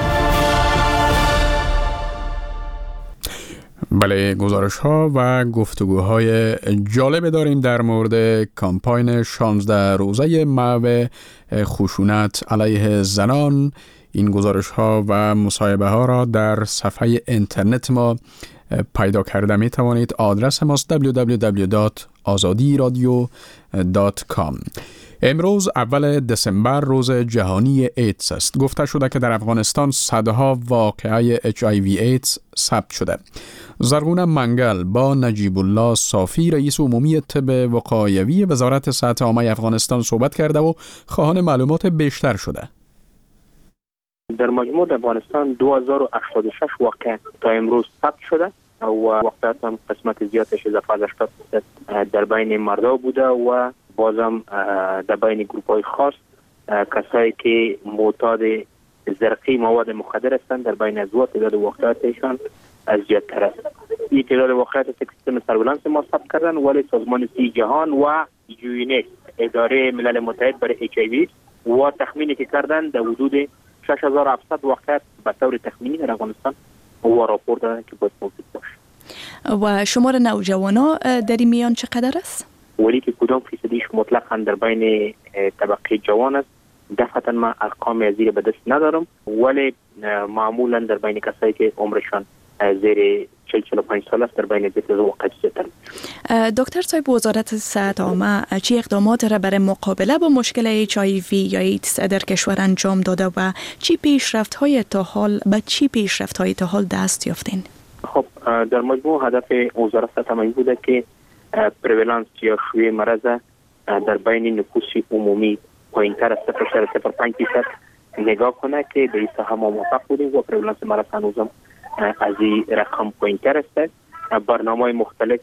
بله، گزارش ها و گفتگوهای جالب داریم در مورد کامپاین شانزده روزه محو خشونت علیه زنان. این گزارش ها و مصاحبه ها را در صفحه اینترنت ما پیدا کرده می توانید. آدرس ماست دبلیو دبلیو دبلیو دات آزادی رادیو دات کام. امروز اول دسامبر روز جهانی ایدز است. گفته شده که در افغانستان صدها واقعه اچ آی وی ایدز ثبت شده. زرغونه منگل با نجیب الله صافی رئیس عمومی طب وقایوی وزارت صحت عامه افغانستان صحبت کرده و خواهان معلومات بیشتر شده. در مجموع در افغانستان دو هزار و هشتاد و شش واقعه تا امروز ثبت شده و واقعیت هم قسمت زیادش اضافه از هشتاد درصد در بین مردا بوده و بازم در بین گروپ های خاص کسایی که معتاد زرقی مواد مخدر هستند در بین ازوا تعداد واقعاتشان از زیادتر است. این تعداد واقعات که سیستم سرویلنس ما ثبت کردن، ولی سازمان صحت جهان و یونیس اداره ملل متحد برای اچ آی وی و تخمینی که کردن در حدود شش هزار و هفتصد واقعات به طور تخمینی در افغانستان و راپور دادن که باید موجود باشه. و شمار نوجوانا در این میان چقدر است؟ ولی که کدام فیصدیش مطلقاً در بین طبقه جوان است، دفعتا من ارقام زیر به دست ندارم، ولی معمولا در بین کسایی که عمرشان زیر چهل چهل و پنج سال است در بین بیست واقعات زیادتر. دکتر صاحب، وزارت صحت عامه چه اقدامات را برای مقابله با مشکل اچ آی وی یا ایدز در کشور انجام داده و چی پیشرفت‌های تا حال به چی پیشرفت‌های تا حال دست یافتین؟ خب در مجموع هدف وزارت صحت عامه بوده که پرولانس یا شیوع مرض در بین نفوس عمومی پایین‌تر از صفر ممیز صفر پنج درصد نگاه کنه که به این سهم موفق بودیم و پرولانس مرض هنوزم از این رقم پایین‌تر است. برنامه‌های مختلف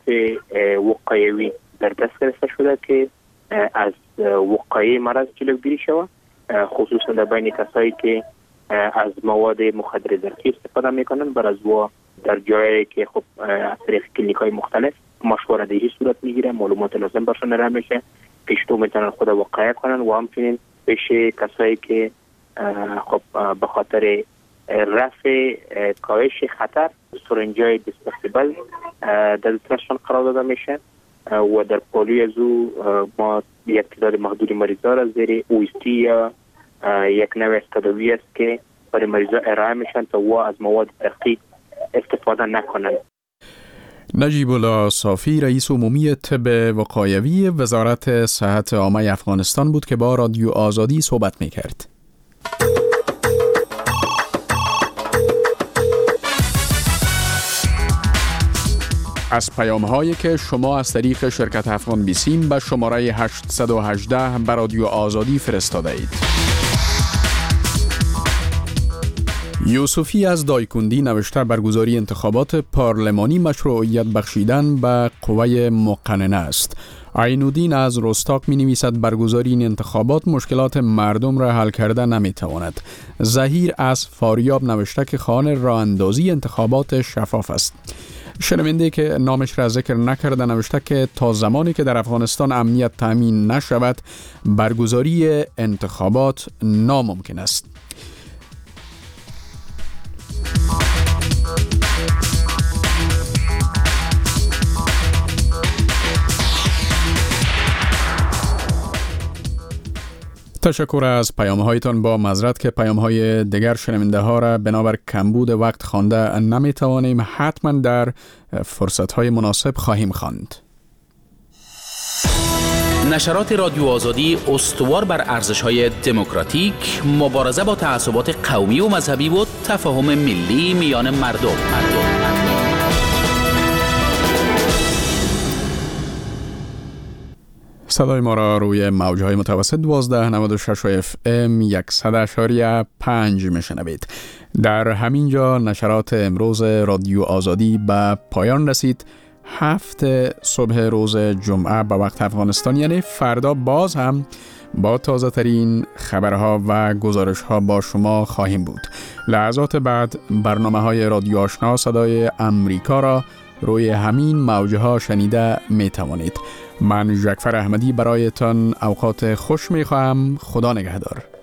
وقایوی در دست گرفته شده که از وقایع مرض جلوگیری شود، خصوصا در بین کسایی که از مواد مخدر زرقی استفاده میکنن بر از و در جایی که خب از طریق کلینیک‌های مختلف مشوره دهی صورت میگیره، معلومات لازم برشون ارائه میشه، پیشتو میتونن خود وقایع کنن و همچنین پیش کسایی که خب به خاطر رفع کاهش خطر سرنجای دیسپوزیبل در دسترسشان قرار داده میشه و در پالیو از او ما یک تعداد محدود مریضا را زیر اویستی یا یک نوع تداوی است که برای مریضا ارائه میشن تا و از مواد زرقی استفاده نکنند. نجیب الله صافی رئیس عمومی طب وقایوی وزارت صحت عامه افغانستان بود که با رادیو آزادی صحبت میکرد. از پیام هایی که شما از طریق شرکت افغان بیسیم به شماره هشت یک هشت به رادیو آزادی فرستاده اید. یوسفی از دایکندی نوشته برگزاری انتخابات پارلمانی مشروعیت بخشیدن به قوه مقننه است. عینودین از رستاق می نویسد برگزاری این انتخابات مشکلات مردم را حل کرده نمی تواند. زهیر از فاریاب نوشته که خواهان راه اندازی انتخابات شفاف است. شنونده که نامش را ذکر نکرده نوشته که تا زمانی که در افغانستان امنیت تامین نشود برگزاری انتخابات ناممکن است. تشکر از پیام هایتان. با معذرت که پیام های دیگر شنونده ها را بنابر کمبود وقت خوانده نمی توانیم، حتما در فرصت های مناسب خواهیم خواند. نشرات رادیو آزادی استوار بر ارزش‌های دموکراتیک، مبارزه با تعصبات قومی و مذهبی و تفاهم ملی میان مردم. مردم. صدای ما را روی موجهای متوسط دوازده نود و شش اف ام صد اشاری پنج میشنوید. در همین جا نشرات امروز رادیو آزادی به پایان رسید. هفت صبح روز جمعه به وقت افغانستان، یعنی فردا، باز هم با تازه ترین خبرها و گزارش ها با شما خواهیم بود. لحظات بعد برنامه های رادیو آشنا صدای امریکا را روی همین موجه ها شنیده می توانید. من جعفر احمدی برایتان اوقات خوش می خواهم. خدا نگهدار.